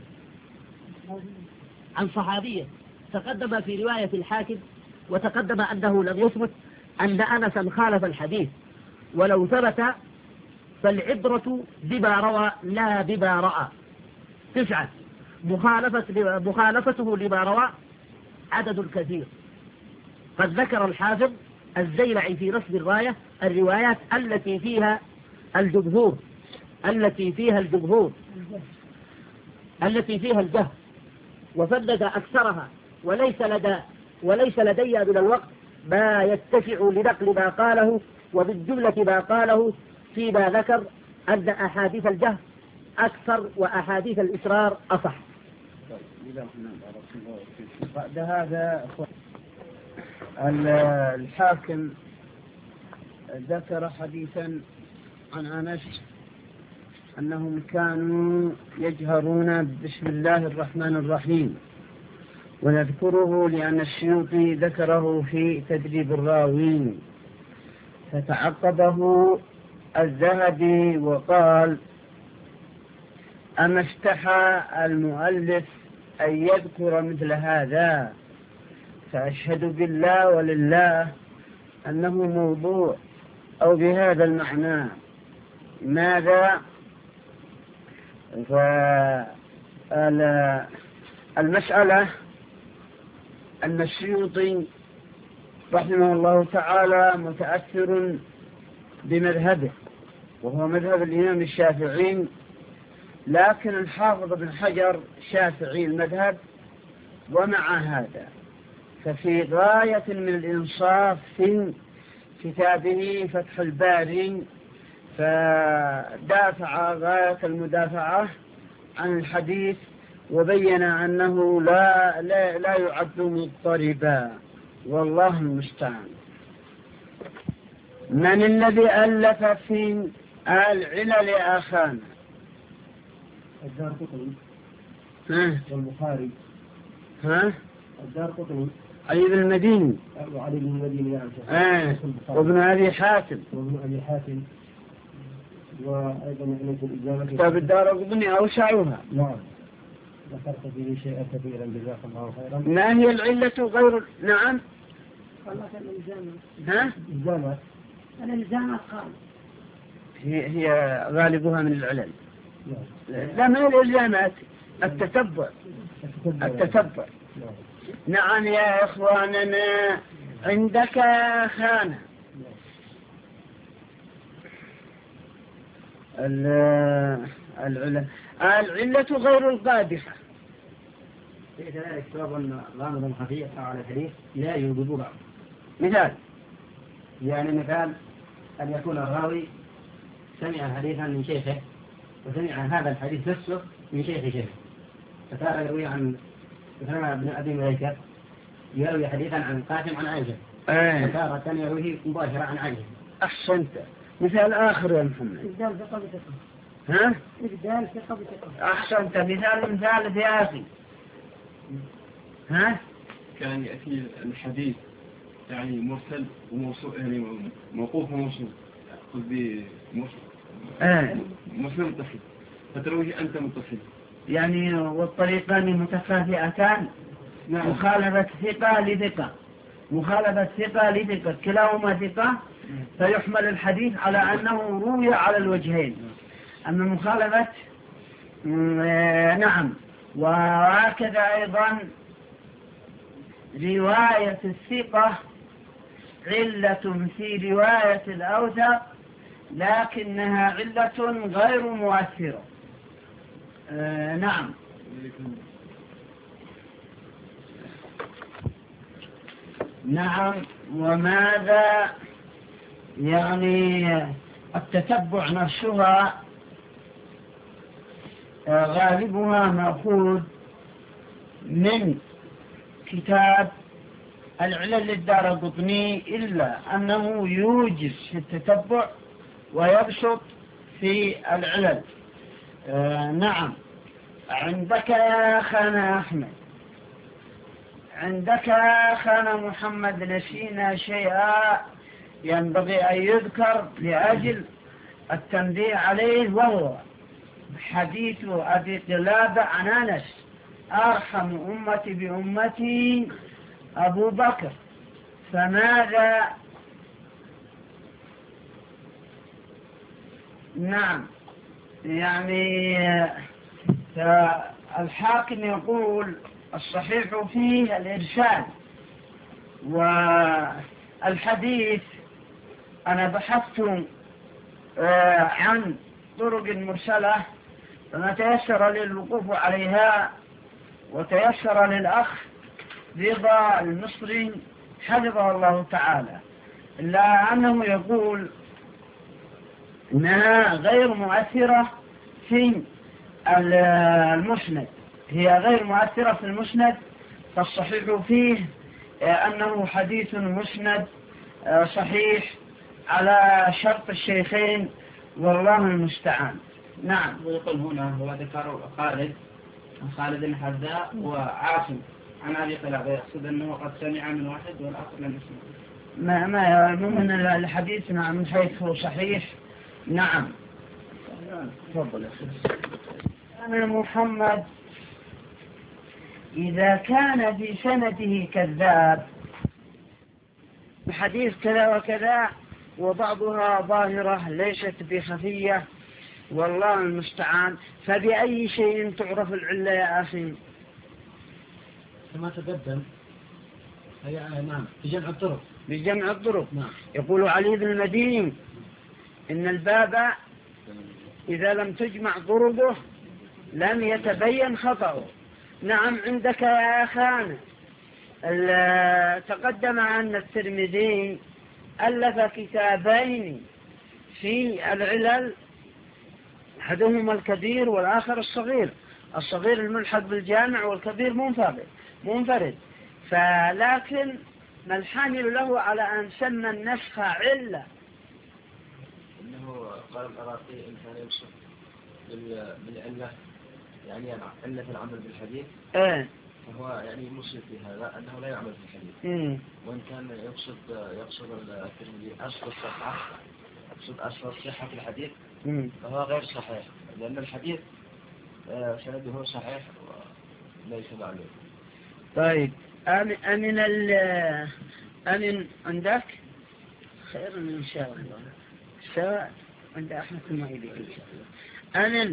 عن صحابيه تقدم في رواية الحاكم، وتقدم أنه لم يثبت أن أنسا خالف الحديث، ولو ثبت فالعبرة بما روى لا بما رأى. تسعة، مخالفة مخالفته لما روى عدد كثير. قد ذكر الحافظ الزيلعي في نصب الراية الروايات التي فيها الجمهور التي فيها الجمهور التي فيها الجهل، وفند أكثرها، وليس لدى وليس لدي من الوقت ما يتسع لنقل ما قاله، ومن جملة ما قاله فيما ذكر أن أحاديث الجهل أكثر وأحاديث الإسرار أصح. بعد هذا الحاكم ذكر حديثا عن أنس أنهم كانوا يجهرون بسم الله الرحمن الرحيم، ونذكره لأن السيوطي ذكره في تدريب الراوين، فتعقبه الذهبي وقال: أما استحى المؤلف أن يذكر مثل هذا، فأشهد بالله ولله أنه موضوع أو بهذا المعنى. ماذا؟ فالمسألة أن السيوطي رحمه الله تعالى متأثر بمذهبه، وهو مذهب الإمام الشافعي، لكن الحافظ بن حجر شافعي المذهب، ومع هذا ففي غاية من الإنصاف في كتابه فتح الباري، فدافع غاية المدافعة عن الحديث، وبين أنه لا, لا, لا يعد مضطربا، والله المستعان. من الذي ألف في العلل آخانا؟ الدار قطني ها؟ والبخاري. ها؟ الدار قطني علي بن المديني وعلي بن المديني يعني. آه. وابن أبي حاتم وابن أبي حاتم، وأيضا يعني في الإجابة كتاب الدار قطني أوسعوها. نعم، ذكرت فيه شيئا كثيرا جزاك الله خيرا. ما هي العلة غير؟ نعم. والله الإلزام. ها؟ الإلزامات. الإلزامات قال. هي هي غالبها من العلل. نعم. لا، من الإلزامات التتبع. التتبع. نعم يا إخواننا، عندك خانة. العلة العلة غير القادحة. في كذلك سبب غامض خفي على الحديث لا يوجد بعض. مثال، يعني مثال أن يكون الراوي سمع حديثا من شيخه، وسمع هذا الحديث نفسه من شيخ شيخه، فتارة يروي عن مثلا ابن أبي مليكة يروي حديثا عن قاسم عن عائشة، فتارة يرويه مباشرة عن عائشة. أحسنت. مثال آخر يا محمد. إبدال ثقة بثقة. ها؟ إبدال ثقة بثقة. أحسنت. مثال مثال يا أخي. ها؟ كان يأتي الحديث يعني مرسل وموصول، يعني موقوف وموصول، قصدي مرسل آه. مرسل متصل، فترويه أنت متصل، يعني والطريقان متكافئتان. نعم. مخالفة ثقة لثقة، مخالفة ثقة لثقة، كلاهما ثقة، فيحمل الحديث على أنه روي على الوجهين. أما مخالفة نعم، وهكذا أيضا رواية الثقة علة في رواية الأوثق، لكنها علة غير مؤثرة. آه نعم. نعم. وماذا يعني التتبع نفسها غالبها مأخوذ من كتاب العلل للدارقطني، إلا أنه يوجز في التتبع ويبسط في العلل. آه نعم. عندك يا أخانا أحمد، عندك يا أخانا محمد، نسينا شيئا ينبغي أن يذكر لأجل التنبيه عليه، وهو حديث أبي قلابة عن أنس: أرحم أمتي بأمتي أبو بكر. فماذا نعم، يعني الحاكم يقول الصحيح فيه الإرسال، والحديث أنا بحثت عن طرق مرسلة فما تيسر لي الوقوف عليها، وتيسر للأخ رضا المصري حفظه الله تعالى، إلا أنه يقول إنها غير مؤثرة في المسند، هي غير مؤثرة في المسند، فالصحيح فيه أنه حديث مسند صحيح على شرط الشيخين والله المستعان. نعم. ويقول هنا هو ذكر خالد خالد الحذاء وعاصم عن أبي قلابة، يقصد أنه قد سمع من واحد والآخر لم يسمع. ما ما من الحديث نعم من حيث هو صحيح. نعم. تفضل يا أخي. أنا محمد إذا كان في سنده كذاب الحديث كذا وكذا وبعضها ظاهرة ليست بخفية والله المستعان، فبأي شيء تعرف العلة يا أخي؟ كما تقدم هي نعم بجمع الطرق. بجمع الطرق. نعم. يقول علي بن المديني إن الباب إذا لم تجمع طرقه لم يتبين خطأه. نعم عندك يا أخانا تقدم أن الترمذي ألف كتابين في العلل، أحدهما الكبير والآخر الصغير، الصغير الملحق بالجامع والكبير منفرد منفرد فلكن ما الحامل له على أن سمى النسخ علة؟ إنه قال العراقي إن كان يوصف بالعلة يعني علة العمل بالحديث إيه؟ فهو يعني مشرك في هذا أنه لا يعمل في الحديث. مم. وإن كان يقصد يقصد الترمذي أصل الصحة يقصد أصل الصحة في الحديث مم. فهو غير صحيح، لأن الحديث سنده صحيح وليس معلوم. طيب أمن ال أمن عندك خير إن شاء الله، سواء عند أحمد المعيدي إن شاء الله. أمن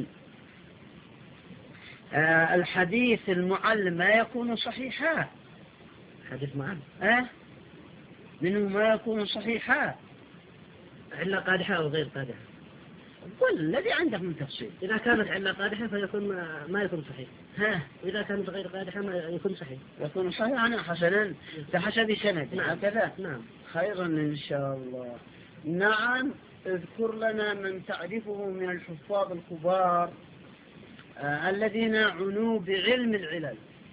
آه الحديث المعلم ما يكون صحيحا، حديث معلم أه؟ منه ما يكون صحيحا علة قادحة أو غير قادحة. قل الذي عندك من تفصيل. إذا كانت علة قادحة فيكون ما يكون صحيح، ها وإذا كانت غير قادحة ما يكون صحيح. يكون صحيح أنا حسنا بحسب سند. نعم. هكذا. نعم. خيرا إن شاء الله. نعم. اذكر لنا من تعرفه من الحفاظ الكبار آه الذين عنوا بعلم العلل.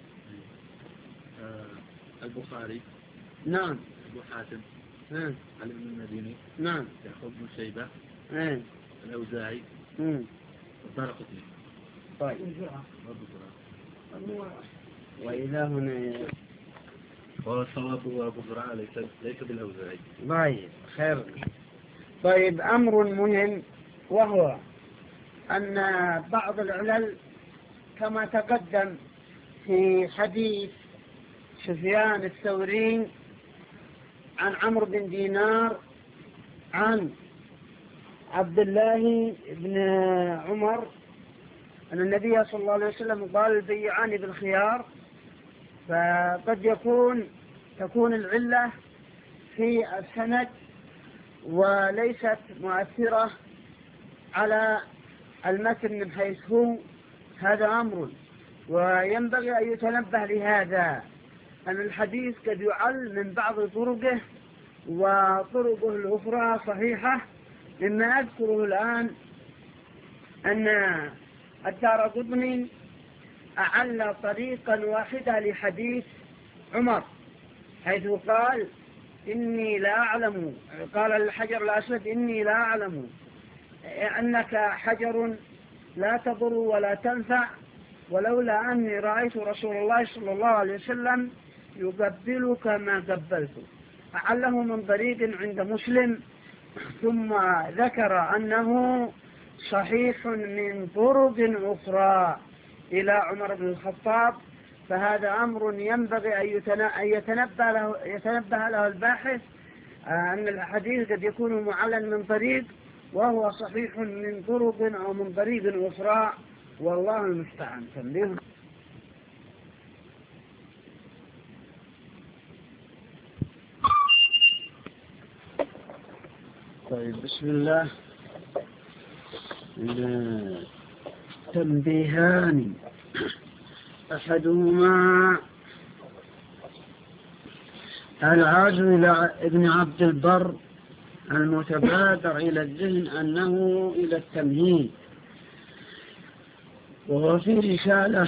آه البخاري. نعم. أبو حاتم. ها. علي بن المديني. نعم. يعقوب بن شيبة. ها. الأوزاعي. امم. الدارقطني. طيب. وإذا هنا هو الصواب هو أبو زرعة ليس ليس بالأوزاعي. طيب خير. طيب أمر مهم وهو أن بعض العلل كما تقدم في حديث سفيان الثوري عن عمرو بن دينار عن عبد الله بن عمر أن النبي صلى الله عليه وسلم قال البيعان بالخيار، فقد يكون تكون العلة في السند وليست مؤثرة على المتن من حيث هو، هذا أمر وينبغي أن يتنبه لهذا، أن الحديث قد يعل من بعض طرقه وطرقه الأخرى صحيحة. مما أذكره الآن أن الدارقطني أعل طريقا واحدا لحديث عمر حيث قال إني لا أعلم، قال الحجر الأسود إني لا أعلم أنك حجر لا تضر ولا تنفع، ولولا أني رأيت رسول الله صلى الله عليه وسلم يقبلك ما قبلته. أعله من طريق عند مسلم، ثم ذكر أنه صحيح من طرق أخرى إلى عمر بن الخطاب، فهذا أمر ينبغي أن يتنبه له, يتنبه له الباحث، أن الحديث قد يكون معلن من طريق وهو صحيح من طرق أو من طريق أخرى، والله المستعان. تنبيه. طيب، بسم الله. تنبيهان، أحدهما العزو إلى ابن عبد البر المتبادر إلى الذهن أنه إلى التمهيد، وهو في رسالة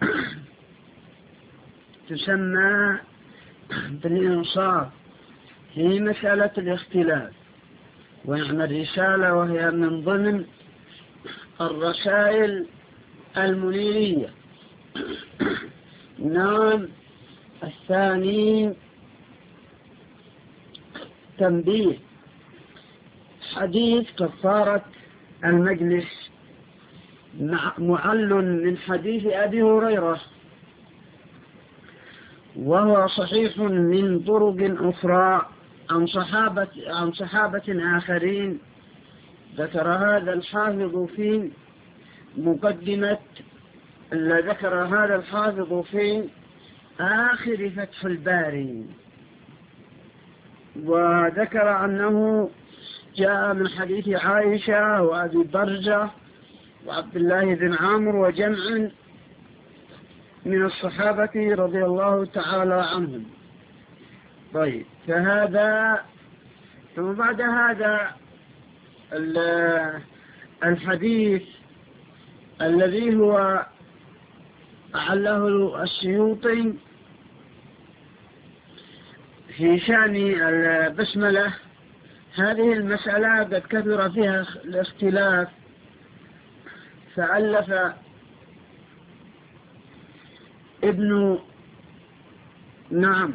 تسمى بالإنصاف في مسألة الاختلاف، ويعني الرسالة وهي من ضمن الرسائل المنيرية. نعم. الثاني تنبيه حديث كفارة المجلس معل من حديث أبي هريرة، وهو صحيح من طرق أخرى عن صحابة عن صحابة آخرين. ذكر هذا الحافظ في مقدمة ذكر هذا الحافظ في آخر فتح الباري، وذكر أنه جاء من حديث عائشة وأبي برزة وعبد الله بن عمرو وجمع من الصحابة رضي الله تعالى عنهم. طيب، فهذا ثم بعد هذا الحديث الذي هو أعله السيوطي في شأن البسملة. هذه المسألة قد كثر فيها الاختلاف، فألف ابن نعم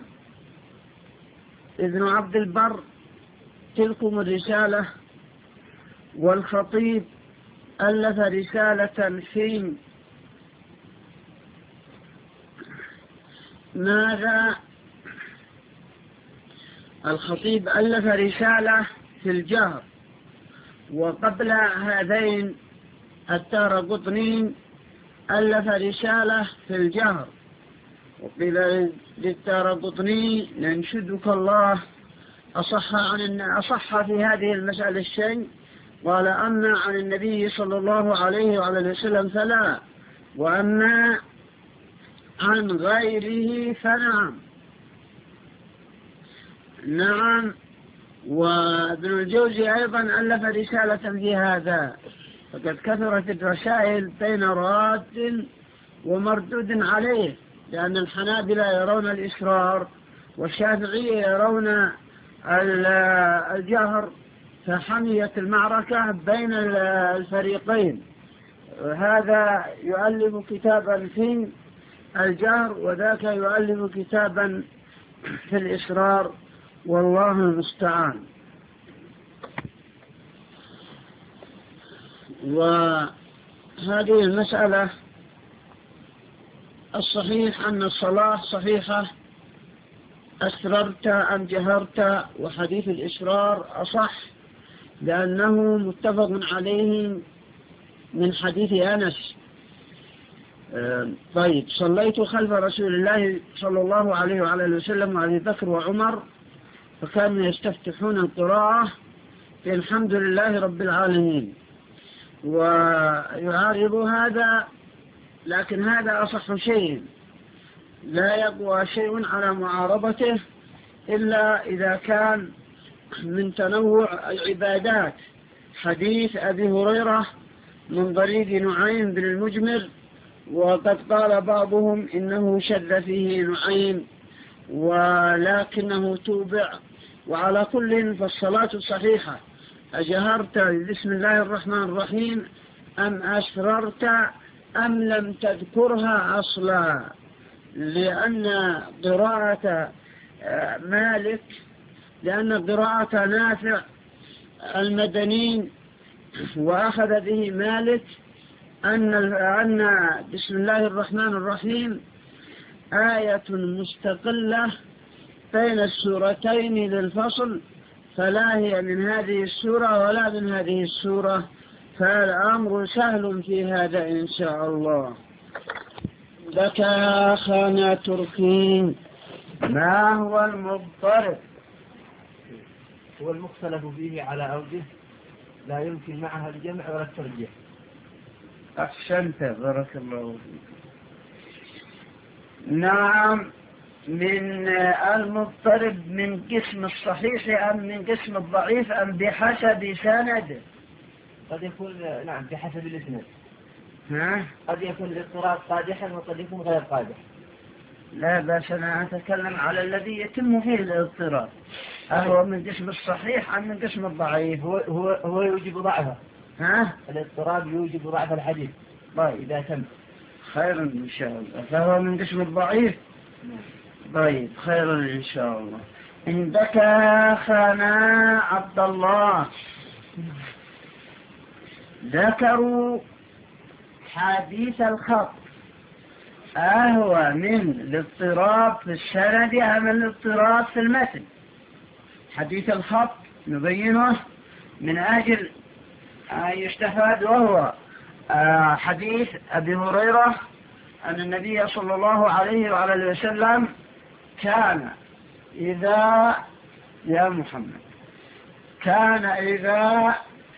ابن عبد البر تلكم الرسالة، والخطيب ألف رسالة في ماذا الخطيب ألف رسالة في الجهر، وقبل هذين الدارقطني ألف رسالة في الجهر. وقيل للدارقطني ننشدك الله أصح عن أصح في هذه المسألة الشيء، قال أما عن النبي صلى الله عليه وعلى وسلم فلا، وأما عن غيره فنعم. نعم. وابن الجوزي أيضا ألف رسالة في هذا، فقد كثرت الرسائل بين راد ومردود عليه، لأن الحنابلة يرون الإصرار والشافعية يرون الجهر، فحميت المعركة بين الفريقين. هذا يؤلف كتابا في الجهر، وذاك يؤلف كتابا في الإصرار، والله المستعان. وهذه المسألة الصحيح أن الصلاة صحيحة أسررت أم جهرت، وحديث الإسرار أصح لأنه متفق عليه من حديث أنس. طيب، صليت خلف رسول الله صلى الله عليه وعلى وسلم وأبي بكر وعمر، فكانوا يستفتحون القراءة في الحمد لله رب العالمين، ويعارض هذا، لكن هذا أصح شيء، لا يقوى شيء على معارضته إلا إذا كان من تنوع العبادات. حديث أبي هريرة من طريق نعيم بن المجمر، وقد قال بعضهم إنه شذ فيه نعيم ولكنه توبع. وعلى كل فالصلاة صحيحة. أجهرت بسم الله الرحمن الرحيم أم أسررت أم لم تذكرها أصلا، لأن قراءة مالك لأن قراءة نافع المدنين وأخذ به مالك أن أن بسم الله الرحمن الرحيم آية مستقلة بين السورتين للفصل، فلا هي من هذه السورة ولا من هذه السورة، فالأمر سهل في هذا إن شاء الله. لك يا أخانا تركين، ما هو المضطرب؟ هو المختلف فيه على أوجه لا يمكن معها الجمع ولا الترجيح. أحسنت، بارك الله فيك. نعم، من المضطرب من قسم الصحيح أم من قسم الضعيف أم بحسب سند؟ قد يكون نعم بحسب الاسناد. ها؟ قد يكون الاضطراب قادحا وقد يكون غير قادح. لا بس أنا أتكلم على الذي يتم فيه الاضطراب، أهو من قسم الصحيح أم من قسم الضعيف؟ هو هو هو يوجب ضعفه. ها؟ الاضطراب يوجب ضعف الحديث. طيب إذا تم. خيرا إن شاء الله، فهو من قسم الضعيف. طيب خيرا إن شاء الله. عندك أخانا عبد الله ذكروا حديث الخط، أهو من الاضطراب في السند أم الاضطراب في المتن؟ حديث الخط نبينه من أجل أن يستفاد، وهو حديث أبي هريرة أن النبي صلى الله عليه وعلى وسلم كان إذا يا محمد كان إذا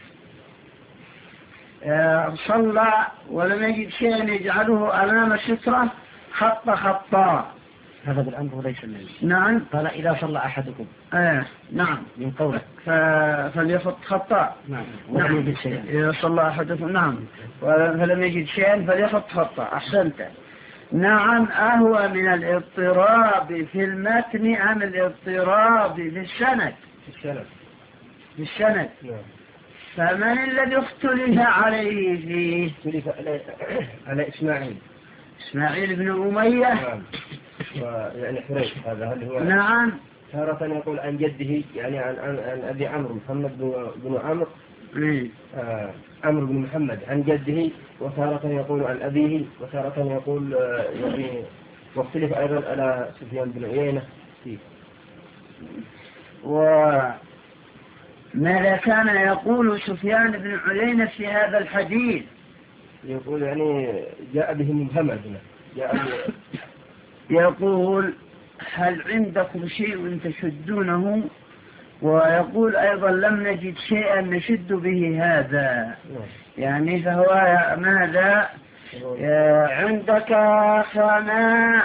صلى ولم يجد شيئا يجعله أمام السترة خط خطا. هذا بالأمر ليس النبي. نعم. قال إذا صلى أحدكم. آه نعم. من قوله. فليخط خطا. نعم. ولم يجد شيئا. إذا صلى أحدكم نعم. فلم يجد شيئا فليخط خطا. أحسنت. نعم، أهو من الاضطراب في المتن أم الاضطراب في السند؟ في السند. في السند. نعم. فمن الذي اختلف عليه فيه؟ اختلف على إسماعيل. إسماعيل بن أمية. نعم. ويعني حريش هذا هل هو؟ نعم. تارة يقول عن جده يعني عن عن, عن أبي عمرو محمد بن بن عمرو. آه عمرو بن محمد عن جده، وتارة يقول عن أبيه، وتارة يقول آه يعني واختلف أيضا على سفيان بن عيينة فيه. وماذا كان يقول سفيان بن عيينة في هذا الحديث؟ يقول يعني جاء به مبهما جاء به يقول هل عندكم شيء تشدونه؟ ويقول أيضا لم نجد شيئا نشد به هذا. يعني فهو ماذا عندك خنا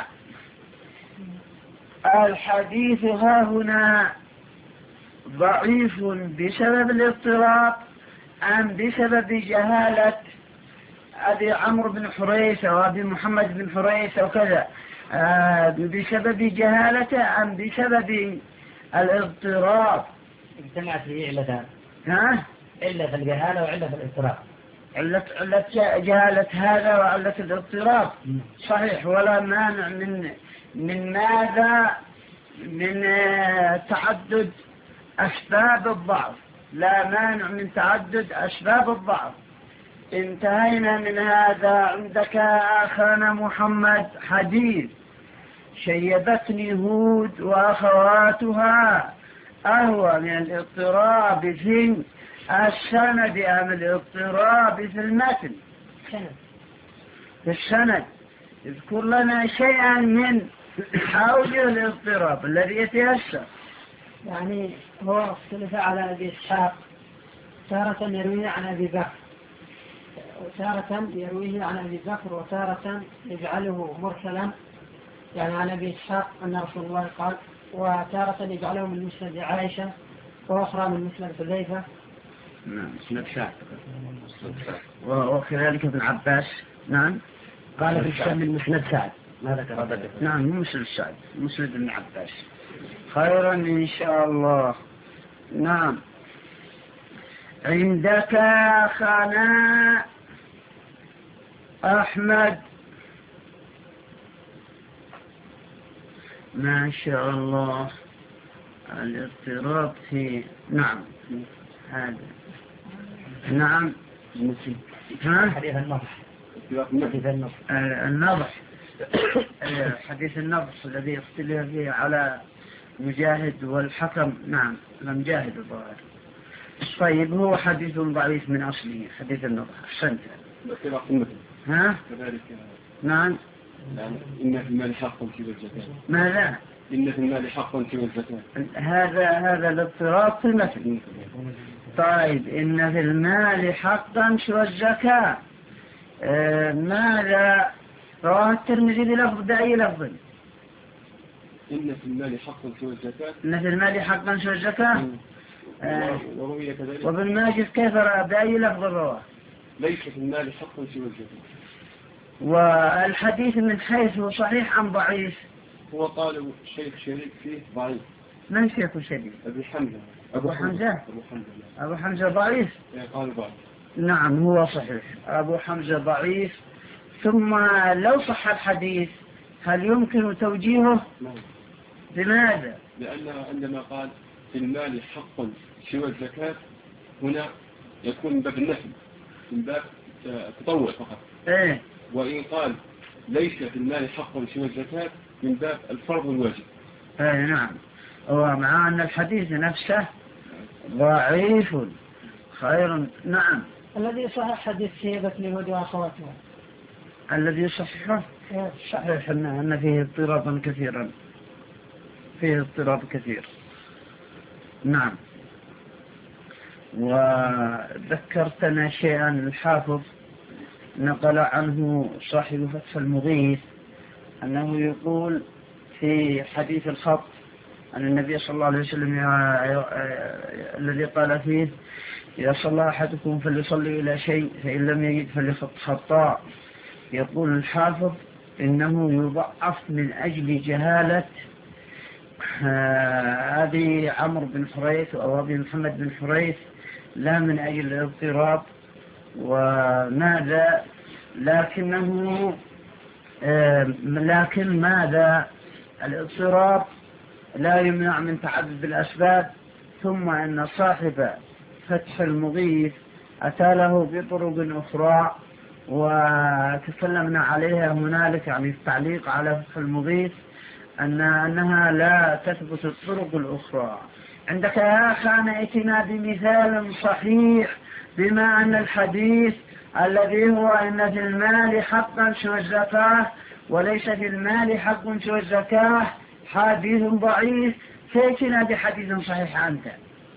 الحديث ها هنا ضعيف بسبب الاضطراب أم بسبب جهالة أبي عمرو بن حريثة وأبي محمد بن حريثة وكذا، آه بسبب جهالته أم بسبب الاضطراب؟ اجتمعت فيه علتان. ها؟ علة الجهالة وعلة الاضطراب. علة علة جهالة هذا وعلة الاضطراب. صحيح، ولا مانع من من ماذا؟ من تعدد أسباب الضعف، لا مانع من تعدد أسباب الضعف. انتهينا من هذا. عندك أخانا محمد حديث شيبتني هود وأخواتها، أهو من الاضطراب في السند أم الاضطراب في المتن؟ في السند. اذكر لنا شيئا من حول الاضطراب الذي يتيسر. يعني هو اختلف على أبي إسحاق، تارة يرويه عن أبي بكر، وتارة يرويه عن أبي بكر، وتارة يجعله مرسلا يعني عن أبي إسحاق أن رسول الله قال، وتارة يجعله من مسند عائشة، وأخرى من مسند حذيفة. نعم، مسند سعد، وكذلك ابن عباس. نعم، قال في الشام من مسند سعد. ما ذكر؟ نعم، مسند سعد، مسند ابن عباس. خيرا إن شاء الله. نعم. عندك أخانا أحمد، ما شاء الله، الاضطراب في نعم هذا نعم ها حديث النضح. حديث النضح النضح حديث النضح الذي يختلف فيه على مجاهد والحكم نعم لمجاهد الظاهر. طيب هو حديث ضعيف من أصله حديث النضح. أحسنت. ها؟ كذلك نعم. يعني إن في المال حق في الزكاة. ماذا؟ إن في المال حق في الزكاة. هذا هذا الاضطراب في المثل. طيب إن في المال حقا سوى الزكاة. آه ماذا رواه الترمذي بلفظ بأي لفظ؟ إن في المال حق سوى الزكاة. إن في المال حقا سوى الزكاة. آه وروي كذلك. وابن ماجه كيف بأي لفظ رواه؟ ليس في المال حق سوى الزكاة. والحديث من حيث هو صحيح أم ضعيف؟ هو قال الشيخ شريك فيه ضعيف. من شيخ شريك؟ أبي حمزة. أبو حمزة. أبو حمزة. أبو حمزة ضعيف؟ قال ضعيف. نعم هو صحيح أبو حمزة ضعيف. ثم لو صح الحديث هل يمكن توجيهه؟ نعم. لماذا؟ لأن عندما قال في المال حق سوى الزكاة هنا يكون باب النفي من باب تطوع فقط. إيه؟ وإن قال ليس في المال حق سوى الزكاة من باب الفرض والواجب. إيه نعم. ومع أن الحديث نفسه ضعيف خير. نعم. الذي صحيح حديث هبة اليهود وأخواتها الذي صحيحه صحيح أن فيه اضطرابا كثيرا فيه اضطراب كثير. نعم. وذكرتنا شيئا الحافظ نقل عنه صاحب فتح المغيث أنه يقول في حديث الخط أن النبي صلى الله عليه وسلم الذي قال فيه إذا صلى أحدكم فليصلي إلى شيء فإن لم يجد فليخط خطاء. يقول الحافظ إنه يضعف من أجل جهالة أبي عمرو بن حريث أو أبي محمد بن حريث لا من أجل الاضطراب وماذا لكنه لكن ماذا الاضطراب لا يمنع من تعدد الأسباب. ثم أن صاحب فتح المغيث أتى له بطرق أخرى وتكلمنا عليها هنالك يعني التعليق على فتح المغيث أن أنها لا تثبت الطرق الأخرى. عندك يا أخي ائتنا بمثال صحيح بما أن الحديث الذي هو أن في المال حقا سوى الزكاة وليس في المال حق سوى الزكاة حديث ضعيف. فائتنا بحديث صحيح أنت.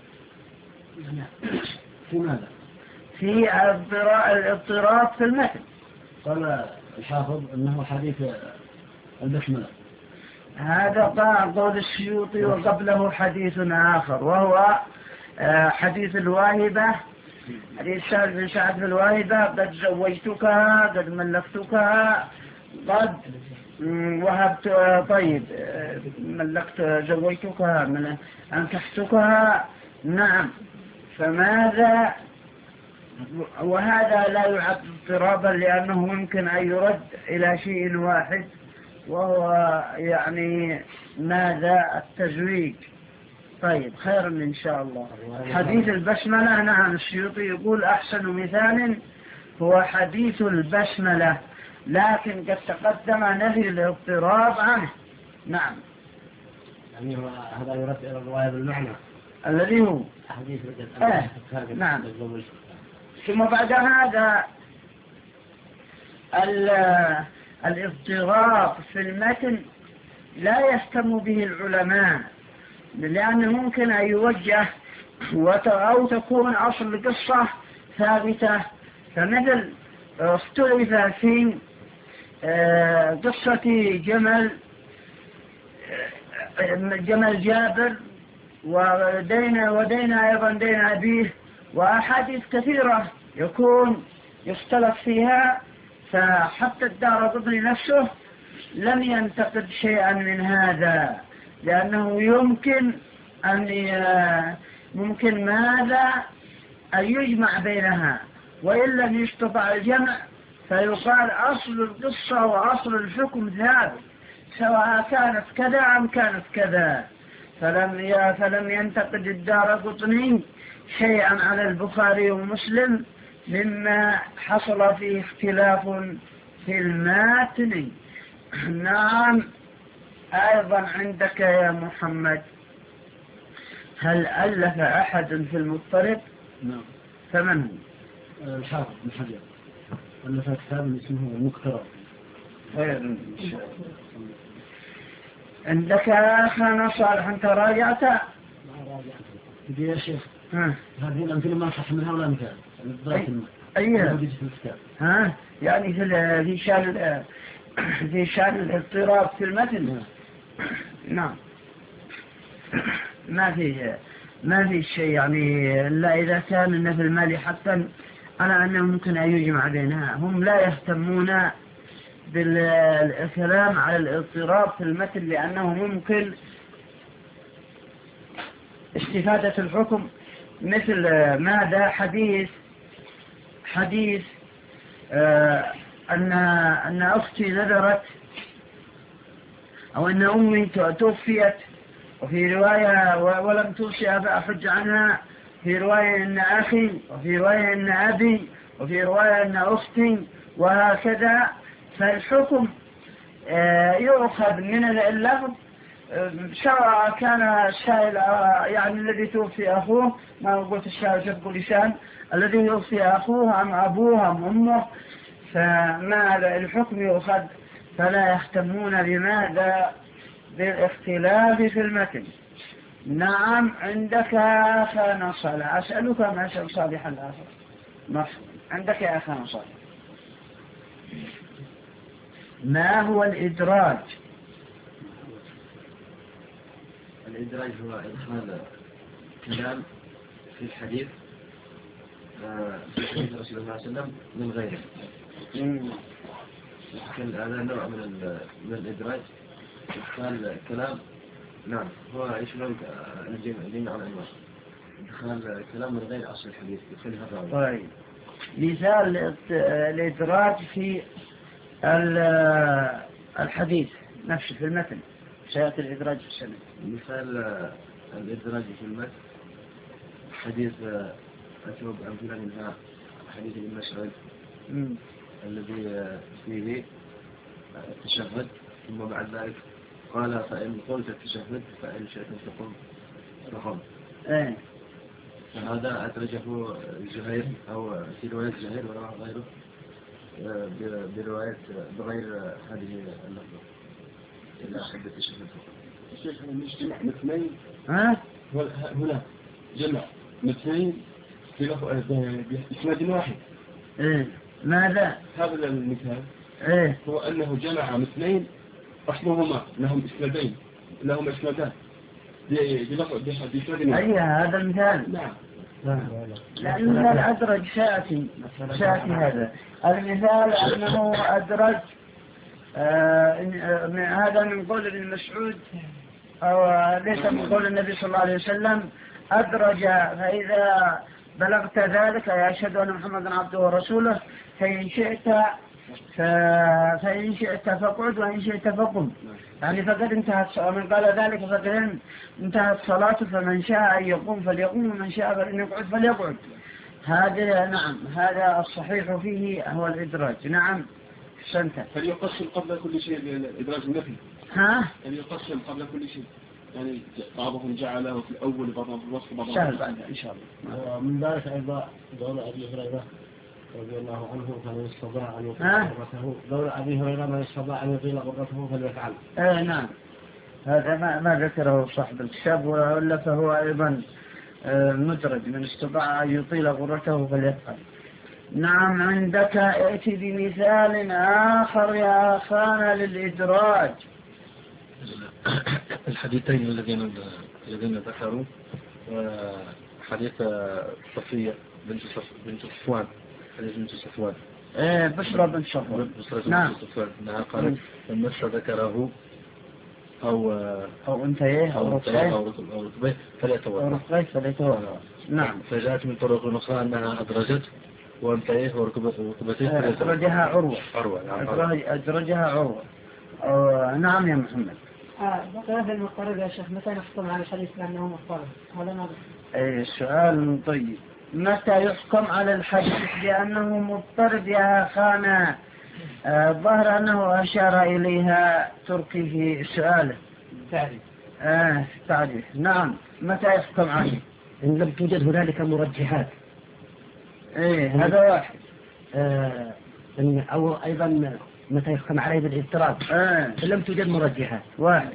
في ماذا؟ في الاضطراب في المثل. قال الحافظ أنه حديث البسملة. هذا قول السيوطي وقبله حديث آخر وهو حديث الواهبة. حديث سعد بن سعد في الواهبة قد زوجتكها قد ملكتكها قد وهبت طيب ملكت زوجتكها أنكحتكها. نعم. فماذا وهذا لا يعد اضطرابا لأنه يمكن أن يرد إلى شيء واحد وهو يعني ماذا التزويج. طيب خير إن شاء الله. حديث البسملة نعم السيوطي يقول أحسن مثال هو حديث البسملة لكن قد تقدم نفي الاضطراب عنه. نعم. يعني هذا يرد إلى الرواية بالمعنى الذي هو حديث آه. نعم. ثم بعد هذا الاضطراب في المتن لا يهتم به العلماء لأنه ممكن أن يوجه أو تكون أصل القصة ثابتة. فمثل اختلف في قصة جمل جمل جابر ودينا ودينا أيضا دينا أبيه وأحاديث كثيرة يكون يختلف فيها. فحتى الدارقطني نفسه لم ينتقد شيئا من هذا لأنه يمكن أن ممكن ماذا أن يجمع بينها وإن لم يستطع الجمع فيقال أصل القصة وأصل الحكم ثابت سواء كانت كذا أم كانت كذا. فلم فلم ينتقد الدارقطني شيئا على البخاري ومسلم مما حصل فيه اختلاف في الماتن. نعم. أيضا عندك يا محمد هل ألف أحد في المضطرب؟ نعم. فمن هو؟ الحافظ بن حجر ألف كتاب اسمه المقترب. خير إن شاء الله. عندك أخانا صالح أنت راجعته؟ ما راجعته يا شيخ. ها هذه الأمثلة ما صح منها ولا مثال. أيها ها يعني في في شان في شان الاضطراب في المتن. نعم ما في ما في شيء يعني إلا إذا كان إن في المال حتى على أنه ممكن أن يجمع بينها. هم لا يهتمون بالكلام على الاضطراب في المتن لأنه ممكن استفادة الحكم مثل ماذا حديث حديث آه أن أن أختي نذرت أو أن أمي توفيت وفي رواية ولم توصي فأحج عنها في رواية أن أخي وفي رواية أن أبي وفي رواية أن أختي وهكذا. فالحكم آه يؤخذ من اللفظ سواء كان الشاهد يعني الذي توفي أخوه ما قلت الشاهد شق لسان الذي يوفي أخوه أم أبوه أم أمه فما الحكم يؤخذ فلا يهتمون بماذا بالاختلاف في المتن. نعم عندك أخانا صالح أسألك ما أسأل صالح الآخر مرحبا. عندك يا أخانا صالح ما هو الإدراج؟ الإدراج هو إدخال كلام في الحديث في حديث رسول الله صلى الله عليه وسلم من غيره. هذا نوع من من الإدراج إدخال كلام. نعم هو يشمل الجميع على الأنواع. إدخال كلام من غير أصل الحديث يدخلها الراوي. طيب مثال الإدراج في الحديث نفسه في المتن سيأتي الإدراج في السنة. مثال الإدراج في المتن حديث أتوب أمثلة منها حديث ابن مسعود الذي فيه التشهد ثم بعد ذلك قال فإن قلت التشهد فإن شئت تقوم فقم. إيه. فهذا أدرجه زهير أو في رواية زهير ورواه غيره برواية بغير هذه اللفظة إلا حد التشهد فقط. الشيخ نجمع مثنين ها هنا جمع مثنين في لفظ بإسناد واحد. إيه ماذا؟ هذا المثال إيه هو أنه جمع مثنين أصلهما لهم إسنادين لهم إسنادان بلفظ بإسناد واحد. أي هذا المثال؟ نعم. لأن الأدرج سيأتي سيأتي هذا المثال أنه أدرج آه هذا من قول ابن مسعود أو ليس من قول النبي صلى الله عليه وسلم أدرج فإذا بلغت ذلك يشهد أن محمدا عبده ورسوله فإن شئت فإن شئت فاقعد وإن شئت فقم يعني فقد انتهت من قال ذلك فقد انتهت صلاته فمن شاء أن يقوم فليقوم ومن شاء أن يقعد فليقعد. هذا نعم هذا الصحيح فيه هو الإدراج. نعم سنت فليقسم قبل كل شيء الإدراج النفي. ها فليقسم قبل كل شيء يعني بعضهم جعله في الأول بعضهم في الوسط بعضهم سهل بعد إن شاء الله. ومن ذلك أيضا قول أبي هريرة رضي الله عنه فمن استطاع أن يطيل غرته قول أبي هريرة من استطاع أن يطيل غرته فليفعل. آه نعم هذا ما ما ذكره صاحب الكتاب ولا فهو أيضا آه مدرج من استطاع أن يطيل غرته فليفعل. نعم عندك ائتي بمثال آخر يا أخانا للإدراج. الحديثين الذين الذين ذكروا حديث صفية بنت بنت صفوان حديث بنت صفوان ايه بشرى بنت صفوان نعم صفوان انها قالت من مس ذكره او او انثيه او ركبيه او ركبيه فليتوضا او ركبيه فليتوضا. نعم فجاءت من طرق اخرى انها ادرجت وانثيه وركبتيه ادرجها عروه عروه ادرجها عروه. نعم يا محمد. آه بقي في المضطرب يا شيخ متى نحكم على الحديث بأنه مضطرب؟ هذا ما أي سؤال طيب. متى يحكم على الحديث بأنه مضطرب يا أخانا؟ الظاهر أنه أشار إليها تركي في سؤاله. تعرف آه تعرف. نعم. متى يحكم عليه؟ إن لم توجد هنالك مرجحات. إيه هذا واحد. آه إن أو أيضا متى يحكم عليه بالاضطراب. آه. إن لم توجد مرجحات. واحد.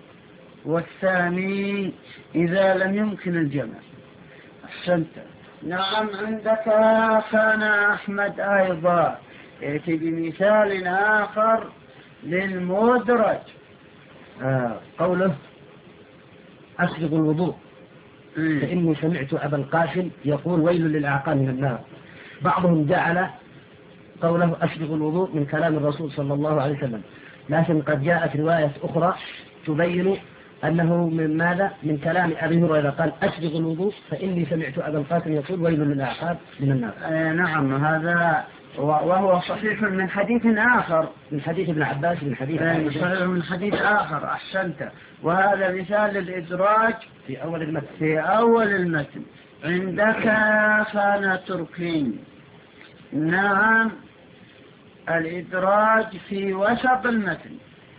والثاني إذا لم يمكن الجمع. أحسنت. نعم. عندك كان أحمد أيضا يأتي بمثال آخر للمدرج. آه قوله أسبغ الوضوء مم. فإني سمعت أبا القاسم يقول ويل للأعقاب من النار. بعضهم جعل قوله أسبغ الوضوء من كلام الرسول صلى الله عليه وسلم، لكن قد جاءت رواية أخرى تبين أنه من ماذا؟ من كلام أبي هريرة قال أسبغ الوضوء فإني سمعت أبا القاسم يقول ويل للأعقاب من النار. آه نعم. هذا وهو صحيح من حديث آخر، من حديث ابن عباس من حديث آه صحيح من حديث آخر. أحسنت. وهذا مثال الإدراج في أول المتن. في أول المتن. عندك كان تركي. نعم. الإدراج في وسط المتن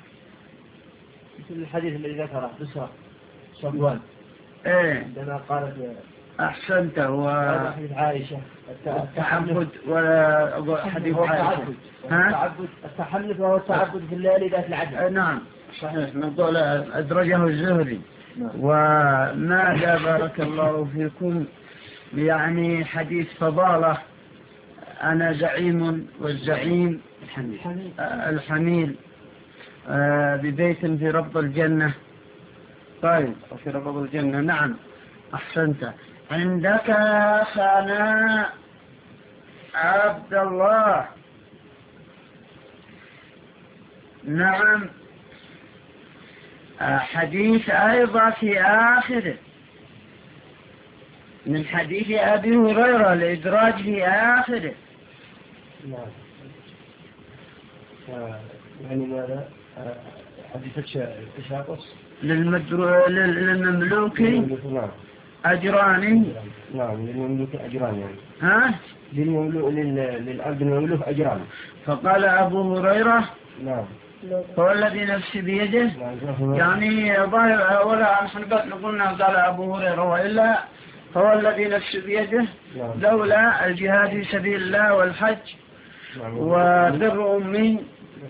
مثل الحديث الذي ذكره بسرى صفوان إيه عندما قالت أحسنت. حديث عائشة التعبد ولا حديث عائشة. التعبد التحنث وهو التعبد في الليالي ذات العدل. نعم صحيح. نقول أدرجه الزهري. وماذا بارك الله فيكم يعني حديث فضالة أنا زعيم والزعيم الحميل ببيت في ربض الجنة. طيب في ربض الجنة. نعم أحسنت. عندك كان عبد الله. نعم. حديث أيضا في آخره من حديث أبي هريرة الإدراج في آخره. نعم. يعني ماذا حديث التشاقص للمدرو للمملوك أجراني. نعم للمملوك أجران يعني. ها للمملوك للعبد المملوك أجران. فقال أبو هريرة نعم هو الذي نفسي بيده. يعني ظاهر ولا نحن قلنا قال أبو هريرة وإلا هو الذي نفسي بيده لولا الجهاد في سبيل الله والحج وبر أمي.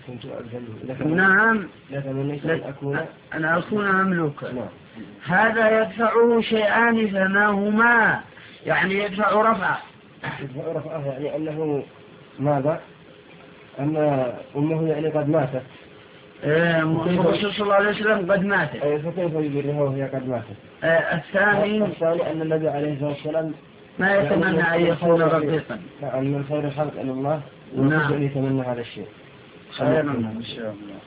نعم أن أكون مملوكا. هذا يدفعه شيئان فما هما؟ يعني يدفع رفع يدفع رفع يعني أنه ماذا؟ أن أمه يعني قد ماتت. الرسول صلى الله عليه وسلم قد ماتت. فكيف يبرها وهي قد ماتت؟ الثاني الثاني أن النبي عليه الصلاة والسلام ما يتمنى أن يكون رقيقا. نعم من خير الخلق إلى الله. نعم أن يتمنى هذا الشيء. خيرا إن شاء الله.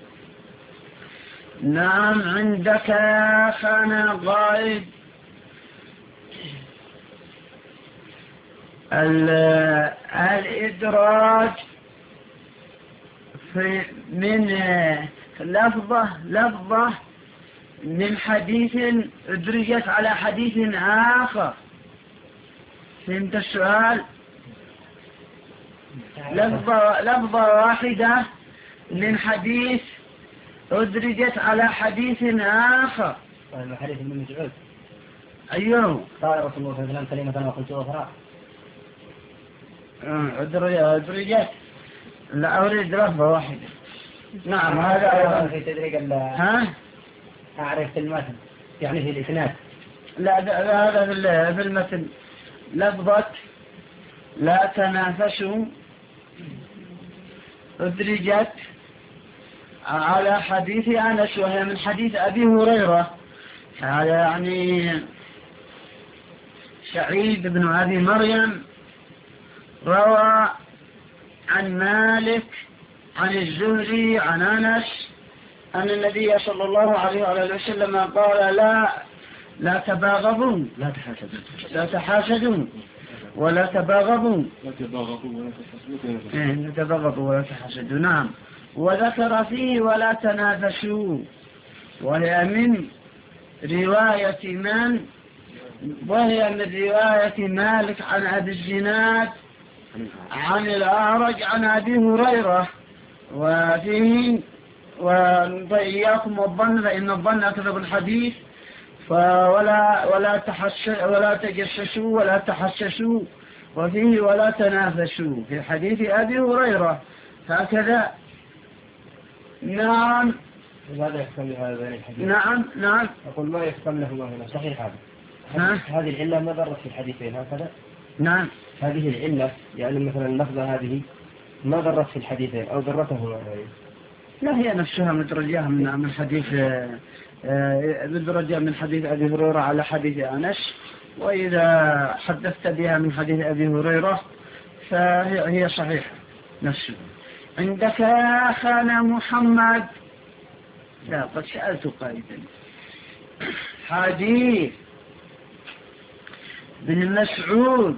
نعم. عندك كان غائب الإدراج في من لفظة لفظة من حديث أدرجت على حديث آخر. فهمت السؤال؟ لفظة, لفظة واحدة من حديث أدرجت على حديث آخر. حديث ابن مسعود. أيوه. قال رسول الله صلى الله عليه وسلم كلمة وقلت أخرى. أدرجت. لا أريد لفظة واحدة. نعم هذا في تدريج. ها؟ أعرف في المتن يعني في الإسناد. لا هذا في المتن لفظة لا تنافسوا أدرجت على حديث أنس وهي من حديث أبي هريرة. هذا يعني سعيد بن أبي مريم روى عن مالك عن الزهري عن أنس أن النبي صلى الله عليه وآله وسلم قال لا لا تباغضون لا تحاسدون لا تحاسدون ولا تباغضون لا تباغضوا ولا تحاسدوا. لا تباغضوا ولا تحاسدوا. نعم. وذكر فيه ولا تنافسوا وهي من رواية من وهي من رواية مالك عن أبي الزناد عن الأعرج عن أبي هريرة. وفيه وإياكم والظن فإن الظن أكذب الحديث، فولا ولا تحش ولا تجسسوا ولا تحسسوا، وفيه ولا تنافسوا في حديث أبي هريرة هكذا. نعم. ماذا يحكم لهذا الحديث؟ نعم نعم. أقول ما يحكم له هنا صحيح هذا. هذه العلة ما ضرت في الحديثين هكذا. نعم. هذه العلة يعني مثلا اللفظة هذه ما ضرت في الحديثين أو ضرته. لا هي نفسها مدرجة من من حديث مدرجة من حديث أبي هريرة على حديث أنس، وإذا حدثت بها من حديث أبي هريرة فهي هي صحيحة نفسه. عندك يا أخانا محمد؟ لا قد سألت قائدا. حديث بن مسعود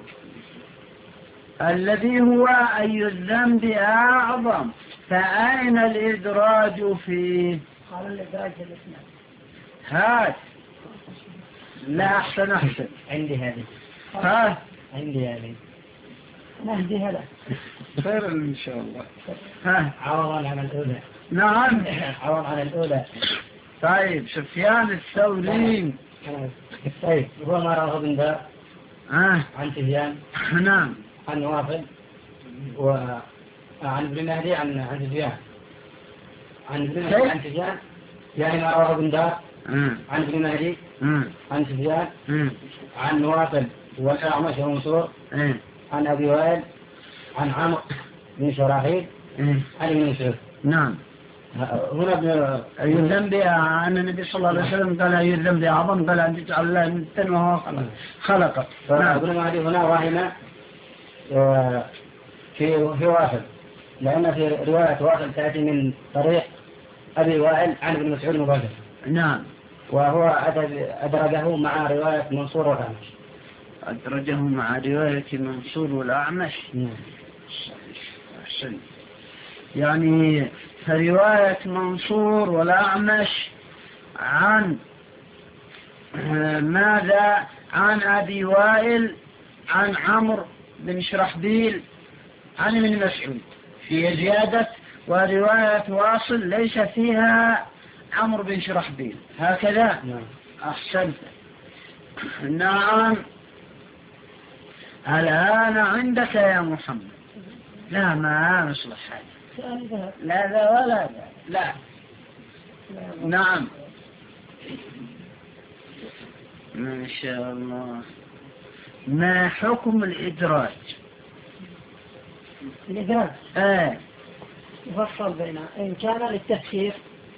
الذي هو أي الذنب أعظم، فأين الإدراج فيه؟ قال الإدراج في الإسناد. هات. لا أحسن أحسن. عندي هذه. ها عندي هذه. نهدي هذا. خير إن شاء الله. ها عوضا عن الأولى. نعم. عوضا عن الأولى. طيب سفيان الثوري. طيب هو ما رواه ابن دار ها عن سفيان. نعم. عن وافد وعن ابن مهدي عن عن سفيان. عن ابن مهدي عن سفيان يعني ما رواه ابن دار عن ابن مهدي عن سفيان عن وافد والأعمش ومنصور عن أبي وائل عن عمرو بن شراحيل عن ابن مسعود. نعم. هنا ابن أي الذنب عن النبي صلى الله عليه وسلم قال أي الذنب أعظم، قال أن تجعل الله ندا وهو خلقك. فابن مهدي هنا واهم في في وافد، لأن في رواية وافد تأتي من طريق أبي وائل عن ابن مسعود مباشرة. نعم. وهو أدرجه مع رواية منصور والأعمش. أدرجه مع رواية منصور والأعمش. أحسن. يعني رواية منصور والأعمش عن ماذا؟ عن أبي وائل عن عمرو بن شرحبيل عن ابن مسعود في زيادة، ورواية واصل ليس فيها عمرو بن شرحبيل هكذا. نعم. أحسنت. نعم. الآن عندك يا محمد. لا ما نصلح هذا. لا لا ولا لا لا. نعم. ما شاء الله. ما حكم الإدراج؟ الإدراج آه. يفصل بين إن كان للتفسير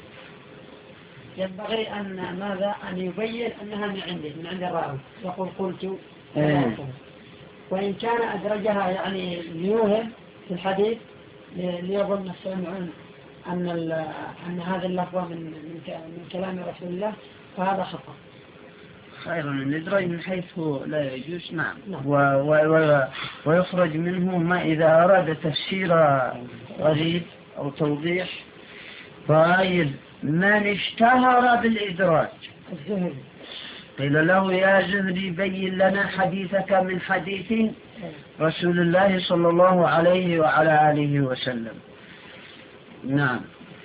ينبغي أن ماذا أن يبين أنها من عنده من عند الراوي، يقول قلت آه. وإن كان أدرجها يعني ليوهم في الحديث ليظن السامعون أن أن هذه اللفظة من من كلام رسول الله فهذا خطأ. خير من الإدراج من حيث لا يجوز. نعم. و و و ويخرج منه ما إذا أراد تفسير غريب أو توضيح. طيب من اشتهر بالإدراج؟ الزهري. قيل له يا زهري بين لنا حديثك من حديث رسول الله صلى الله عليه وعلى آله وسلم. نعم.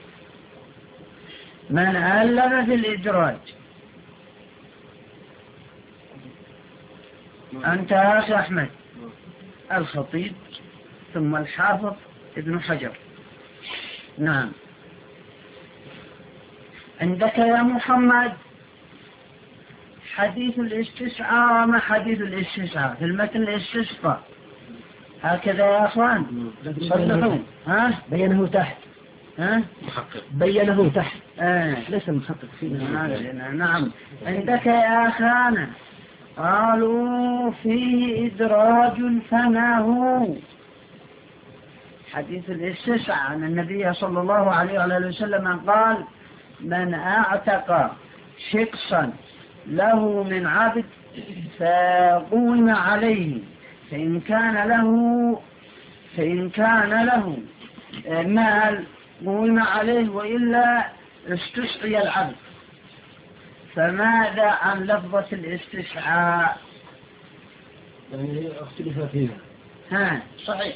من ألف في الإدراج؟ أنت يا أخي أحمد. الخطيب ثم الحافظ ابن حجر. نعم. عندك يا محمد حديث الاستسعاء. ما حديث الاستسعاء في المتن؟ الاستسقاء هكذا يا أخوان. صدقوا. ها بينه تحت. ها محقق بينه تحت. آه. ليس محقق فيه. نعم. عندك يا أخانا قالوا فيه إدراج فما هو؟ حديث الاستسعاء عن النبي صلى الله عليه وآله وسلم قال من أعتق شقصا له من عبد فقوم عليه فإن كان له فإن كان له مال قوم عليه وإلا استسعي العبد. فماذا عن لفظة الاستسعاء؟ يعني اختلف فيها. ها صحيح.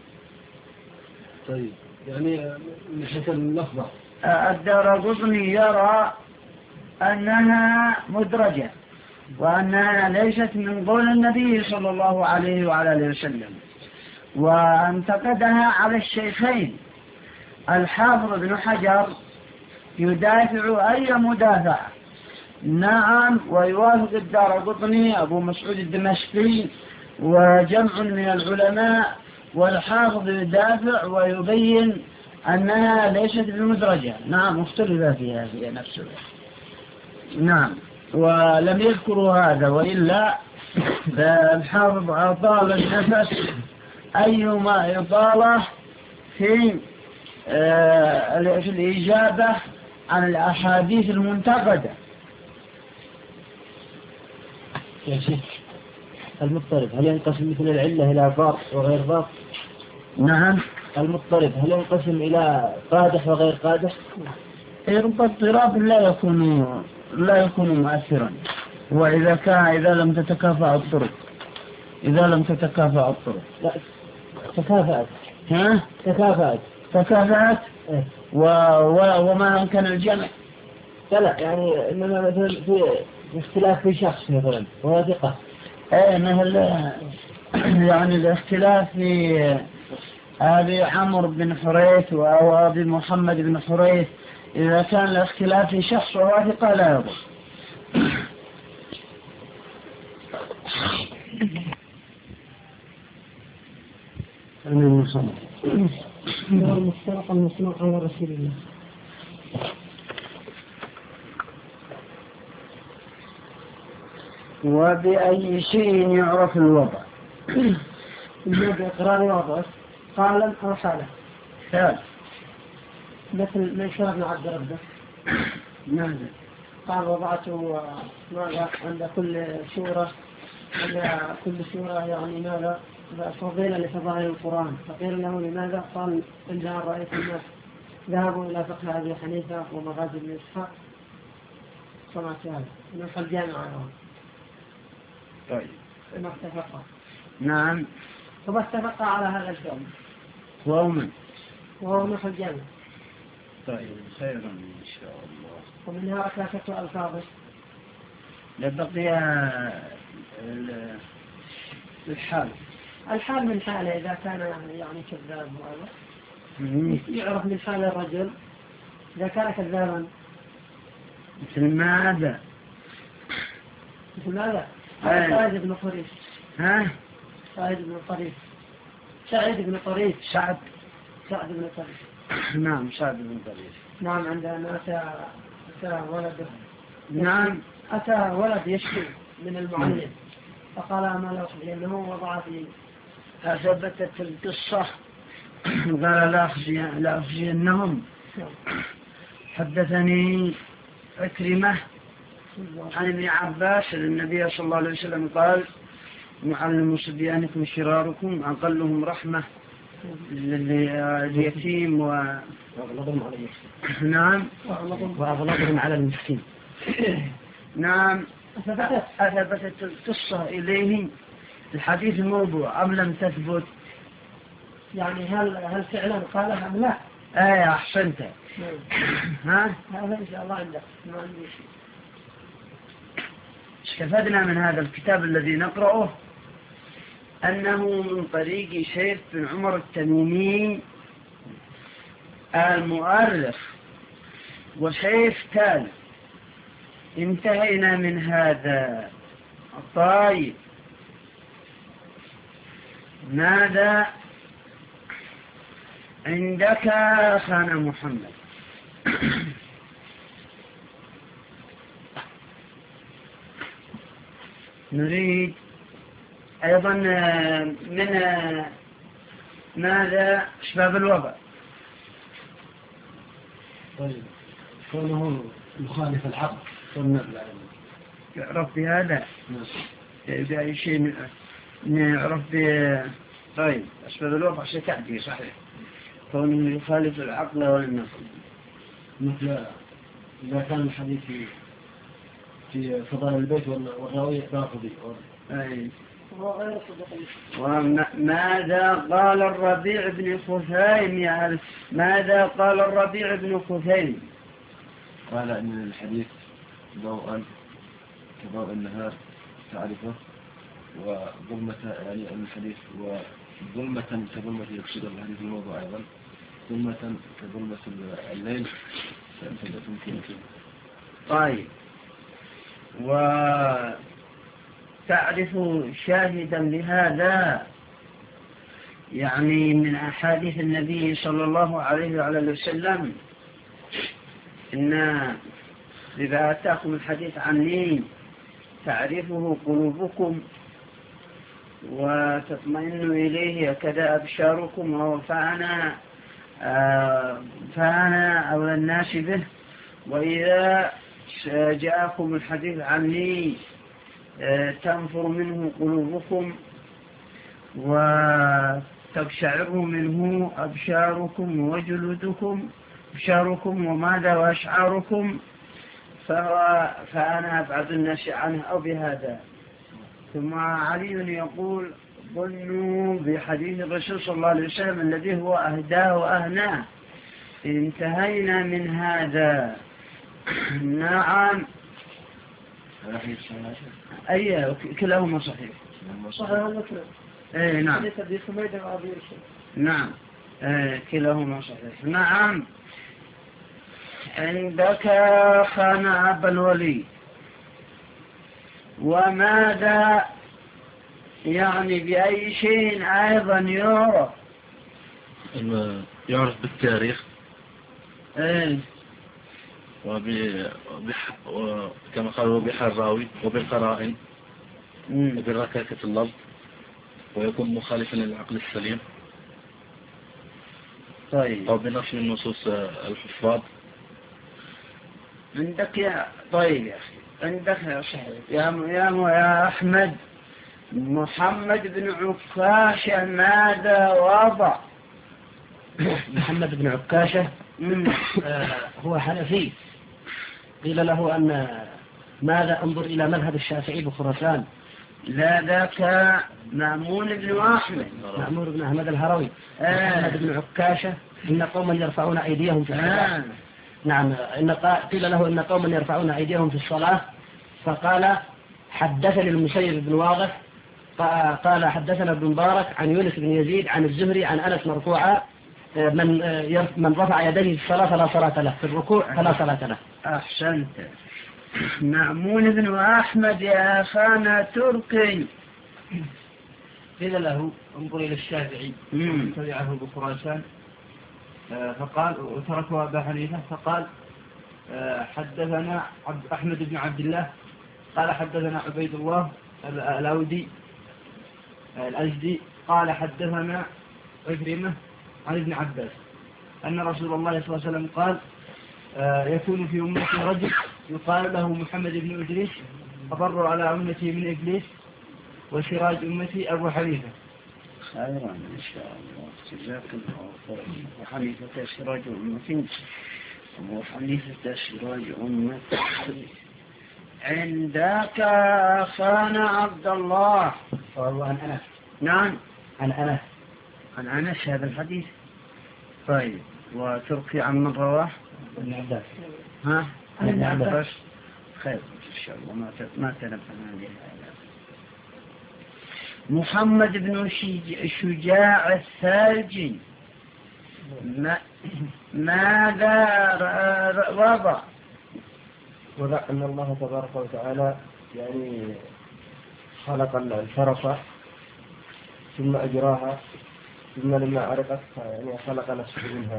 طيب يعني من حيث اللفظة الدارقطني يرى أنها مدرجة وأنها ليست من قول النبي صلى الله عليه وعلى آله وسلم، وانتقدها على الشيخين. الحافظ بن حجر يدافع أي مدافع، نعم، ويوافق الدارقطني أبو مسعود الدمشقي وجمع من العلماء، والحافظ يدافع ويبين أنها ليست بمدرجة. نعم، اختلف فيها في نفسه. نعم، ولم يذكروا هذا، وإلا فالحافظ أطال النفس أيما إطالة في آه في الإجابة عن الأحاديث المنتقدة. يا شيخ المضطرب هل ينقسم مثل العلة إلى ضابط وغير ضابط؟ نعم. المضطرب هل ينقسم إلى قادح وغير قادح؟ الاضطراب لا يكون لا يكون مؤثرا، وإذا كان إذا لم تتكافأ الطرق إذا لم تتكافأ الطرق لا تكافأت. ها تكافأت تكافأت إيه؟ و... و... وما أمكن الجمع. لا يعني إنما مثلا في اختلاف في شخص مثلا وهو ثقة. ايه مثل يعني الاختلاف في أبي عمرو بن حريث أو أبي محمد بن حريث، إذا كان الاختلاف في شخص وهو ثقة لا يضر. المفترق المصنوع على رسول الله. وبأي شيء يعرف الوضع؟ بإقرار وضعه قالا أو حالا. ثالث مثل من شرب عبد ربه. نعم. قال وضعته ماذا عند كل سورة عند كل سورة يعني ماذا فضيلة لفضائل القرآن. فقيل له لماذا؟ قال إن رأيت الناس ذهبوا إلى فقه أبي حنيفة ومغازي بن إسحاق سمعت هذا نحو الجامعة. طيب ثم اتفقا. نعم. ثم اتفقا على هذا الفعل وهو من وهو نحو الجامعة. طيب خيرا إن شاء الله. ومنها ركاكة ألفاظه. لبقي الحال. الحال من حاله إذا كان يعني كذاب وهذا يعرف من حال الرجل إذا كان كذابا. مثل ماذا؟ مثل ماذا؟ أيه. سعيد بن طريف. ها؟ سعيد بن طريف. سعيد بن طريف. سعد. سعد بن طريف. نعم سعد بن طريف. نعم عندما أتى أتى ولده. نعم. أتى ولد يشكي من المعلم فقال ما لا أخذ لأنه وضع في أثبتت القصة قال لا أخزي لا أخزينهم. حدثني عكرمة عن ابن عباس النبي صلى الله عليه وسلم قال معلم صبيانكم شراركم أقلهم رحمة لليتيم و وأغلبهم على المسكين. نعم وأغلبهم على المسكين. نعم. أثبتت القصة إليه الحديث الموضوع أم لم تثبت؟ يعني هل هل فعلا قالها أم لا؟ ايه أحسنت. ها؟ هذا إن شاء الله عندك ما عندي شيء. استفدنا من هذا الكتاب الذي نقرأه أنه من طريق شيخ بن عمر التميمي المؤرخ وشيخ تالي. انتهينا من هذا. طيب ماذا عندك أخانا محمد؟ نريد أيضا من ماذا أسباب الوضع. طيب كونه مخالف العقل والنقل يعرف بهذا بأي شيء يعرف ب طيب أسباب الوضع شيء تعدي صحيح كونه يخالف العقل والنقل. مثل إذا كان الحديث في فضائل البيت والراوي رافضي. أي وهو غير صدق. وماذا قال الربيع بن خثيم يعرف ماذا قال الربيع بن خثيم؟ قال إن الحديث ضوءا كضوء النهار تعرفه، وظلمة يعني أن الحديث وظلمة كظلمة يقصد الحديث الموضوع أيضا ظلمة كظلمة الليل تمكن. طيب، وتعرف شاهدا لهذا يعني من أحاديث النبي صلى الله عليه وعلى وسلم إن إذا أتاكم الحديث عني تعرفه قلوبكم وتطمئن إليه كذا أبشاركم، فأنا فأنا أولى الناس به. وإذا جاءكم الحديث عني تنفر منه قلوبكم وتقشعر منه أبشاركم وجلودكم أبشاركم وماذا وأشعاركم، فهو فأنا أبعد الناس عنه أو بهذا. ثم علي يقول ظنوا بحديث الرسول صلى الله عليه وسلم الذي هو أهداه وأهناه. انتهينا من هذا. نعم، أي كلاهما صحيح. صحيح المسلم. اي نعم. حديث أبي حميد وأبي يوسف. نعم، اي كلاهما صحيح. نعم. عندك خان أبا الولي. وماذا يعني بأي شيء أيضا يعرف؟ يعرف بالتاريخ. ايه وبح... وكما قالوا بحراوي وبالقرائن وبالركاكة اللفظ، ويكون مخالفا للعقل السليم. طيب، أو بنفس النصوص الحفاظ. عندك يا طيب يا أخي، عندك يا صحيح يا يا يا أحمد محمد بن عكاشة ماذا وضع؟ محمد بن عكاشة آه هو حنفي. قيل له أن ماذا انظر إلى مذهب الشافعي بخراسان. لا، ذاك مأمون بن أحمد مأمون بن أحمد الهروي. آه. محمد بن عكاشة إن قوما يرفعون أيديهم في الصلاة. آه. نعم، إن قيل له إن قوما يرفعون أيديهم في الصلاة، فقال حدثني المسيب بن واضح قال حدثنا ابن مبارك عن يونس بن يزيد عن الزهري عن أنس مرفوعا من من رفع يديه في الصلاة فلا صلاة له، في الركوع فلا صلاة له. أحسنت. مأمون بن أحمد يا خانة تركي. قيل له انظر إلى الشافعي تبعه بخراسان، فقال وتركه أبا حنيفة، فقال حدثنا عبد أحمد بن عبد الله قال حدثنا عبيد الله الأودي الأجدي قال حدثنا عكرمة عن ابن عباس أن رسول الله صلى الله عليه وسلم قال يكون في أمتي رجل يقال له محمد بن إدريس أضر على أمتي من إبليس وسراج أمتي أبو حنيفة. خيرا إن شاء الله، جزاك الله خيرا. أبو حنيفة سراج أمتي أبو حنيفة سراج أمتي. عندك أخانا عبد الله. والله عن أنس. نعم، عن أنس. عن أنس هذا الحديث. طيب، وتركي عن من رواه؟ ابن عباس. ها؟ عن ابن عباس. خير إن شاء الله، ما ما تنبهنا لهذا. محمد بن شجاع الثلجي ما ماذا وضع؟ وضع أن الله تبارك وتعالى يعني خلق الفرس ثم أجراها، ثم لما عرقت يعني خلق نفسه منها،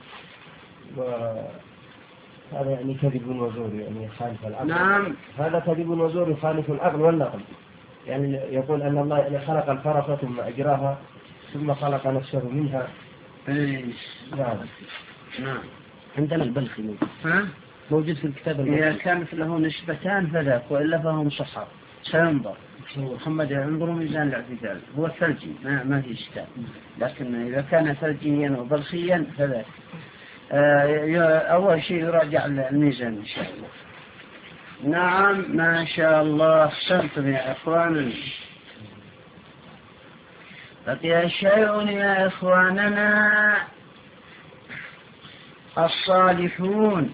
وهذا يعني كذب وزور يعني يخالف العقل. نعم، هذا كذب وزور يخالف العقل والنقل. يعني يقول أن الله يعني خلق الفرس ثم أجراها ثم خلق نفسه منها. نعم نعم. عندنا البلخي موجود. ها؟ موجود في الكتاب إذا البلخي. كانت له نسبتان فذاك، وإلا فهم صحاب سينظر. محمد ينظر ميزان الاعتدال، هو ثلجي ما, ما في إشكال، لكن إذا كان ثلجيا وبلخيا فذاك. آه أول شيء يراجع الميزان إن شاء الله. نعم، ما شاء الله، أحسنتم يا إخوان. بقي شيء يا إخواننا الصالحون.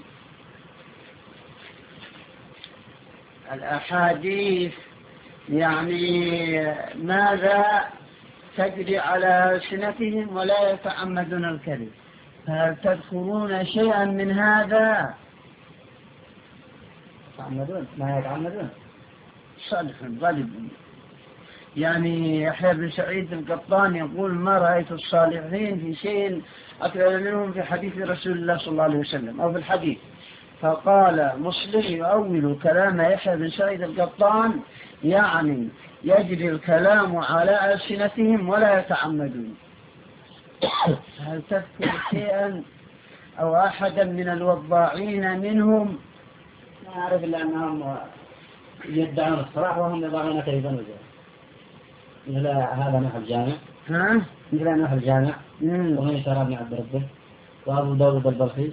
الأحاديث يعني ماذا تجري على ألسنتهم ولا يتعمدون الكذب، هل تذكرون شيئا من هذا؟ يتعمدون ما يتعمدون صالح غالب. يعني يحيى بن سعيد القطان يقول ما رأيت الصالحين في شيء أكثر منهم في حديث رسول الله صلى الله عليه وسلم أو في الحديث. فقال مسلم يؤول كلام يحيى بن سعيد القطان يعني يجري الكلام على ألسنتهم ولا يتعمدون. هل تذكر شيئا أو أحدا من الوضاعين منهم؟ ما أعرف إلا أنهم يدعون الصلاح وهم يضعون كذبا وزيا، مثل هذا نوح الجامع ها؟ مثل نوح الجامع ومن يسار بن عبد ربه وأبو داود البلخي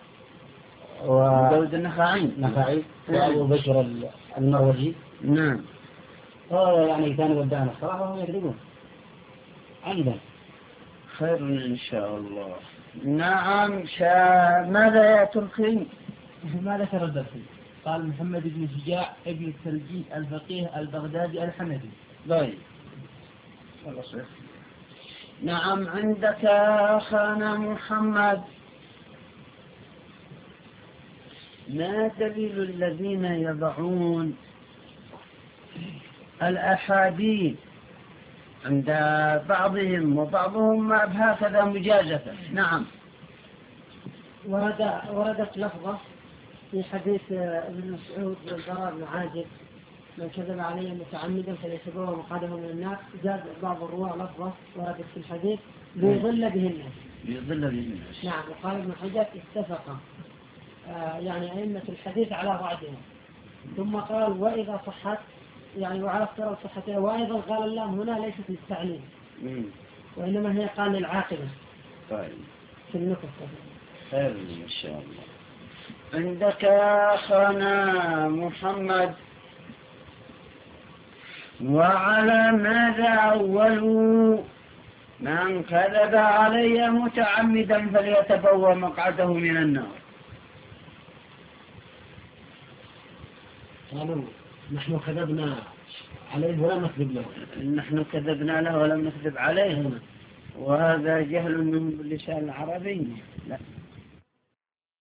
وداود النخعي نخعي وأبو بشر المروزي. نعم. هو يعني كانوا يدعون الصلاح وهم يكذبون عندهم. خير إن شاء الله. نعم. شا... ماذا يا تركي؟ ما ذكر البلخي؟ قال محمد بن شجاع ابن الترجي الفقيه البغدادي الحنفي. طيب. نعم. عندك أخانا محمد ما دليل الذين يضعون الأحاديث عند بعضهم وبعضهم هكذا مجازفة؟ نعم. ورد وردت لفظة في حديث ابن مسعود والبراء بن عازب من كذب علي متعمدا فليتبوأ مقعده من النار. زاد بعض الرواة لفظة وردت في الحديث ليضل به الناس. ليضل به الناس. نعم. وقال ابن حجر اتفق آه يعني أئمة الحديث على بعضها، ثم قال وإذا صحت يعني وعلى افتراض صحتها، وأيضا قال اللام هنا ليست للتعليم وإنما هي قال للعاقبة. طيب. في النكت. خير إن شاء الله. عندك أخانا محمد وعلى ماذا أولوا من كذب علي متعمدا فليتبوأ مقعده من النار؟ قالوا نحن كذبنا عليه ولم نكذب له. نحن كذبنا له ولم نكذب عليه، وهذا جهل منهم باللسان العربي. لا.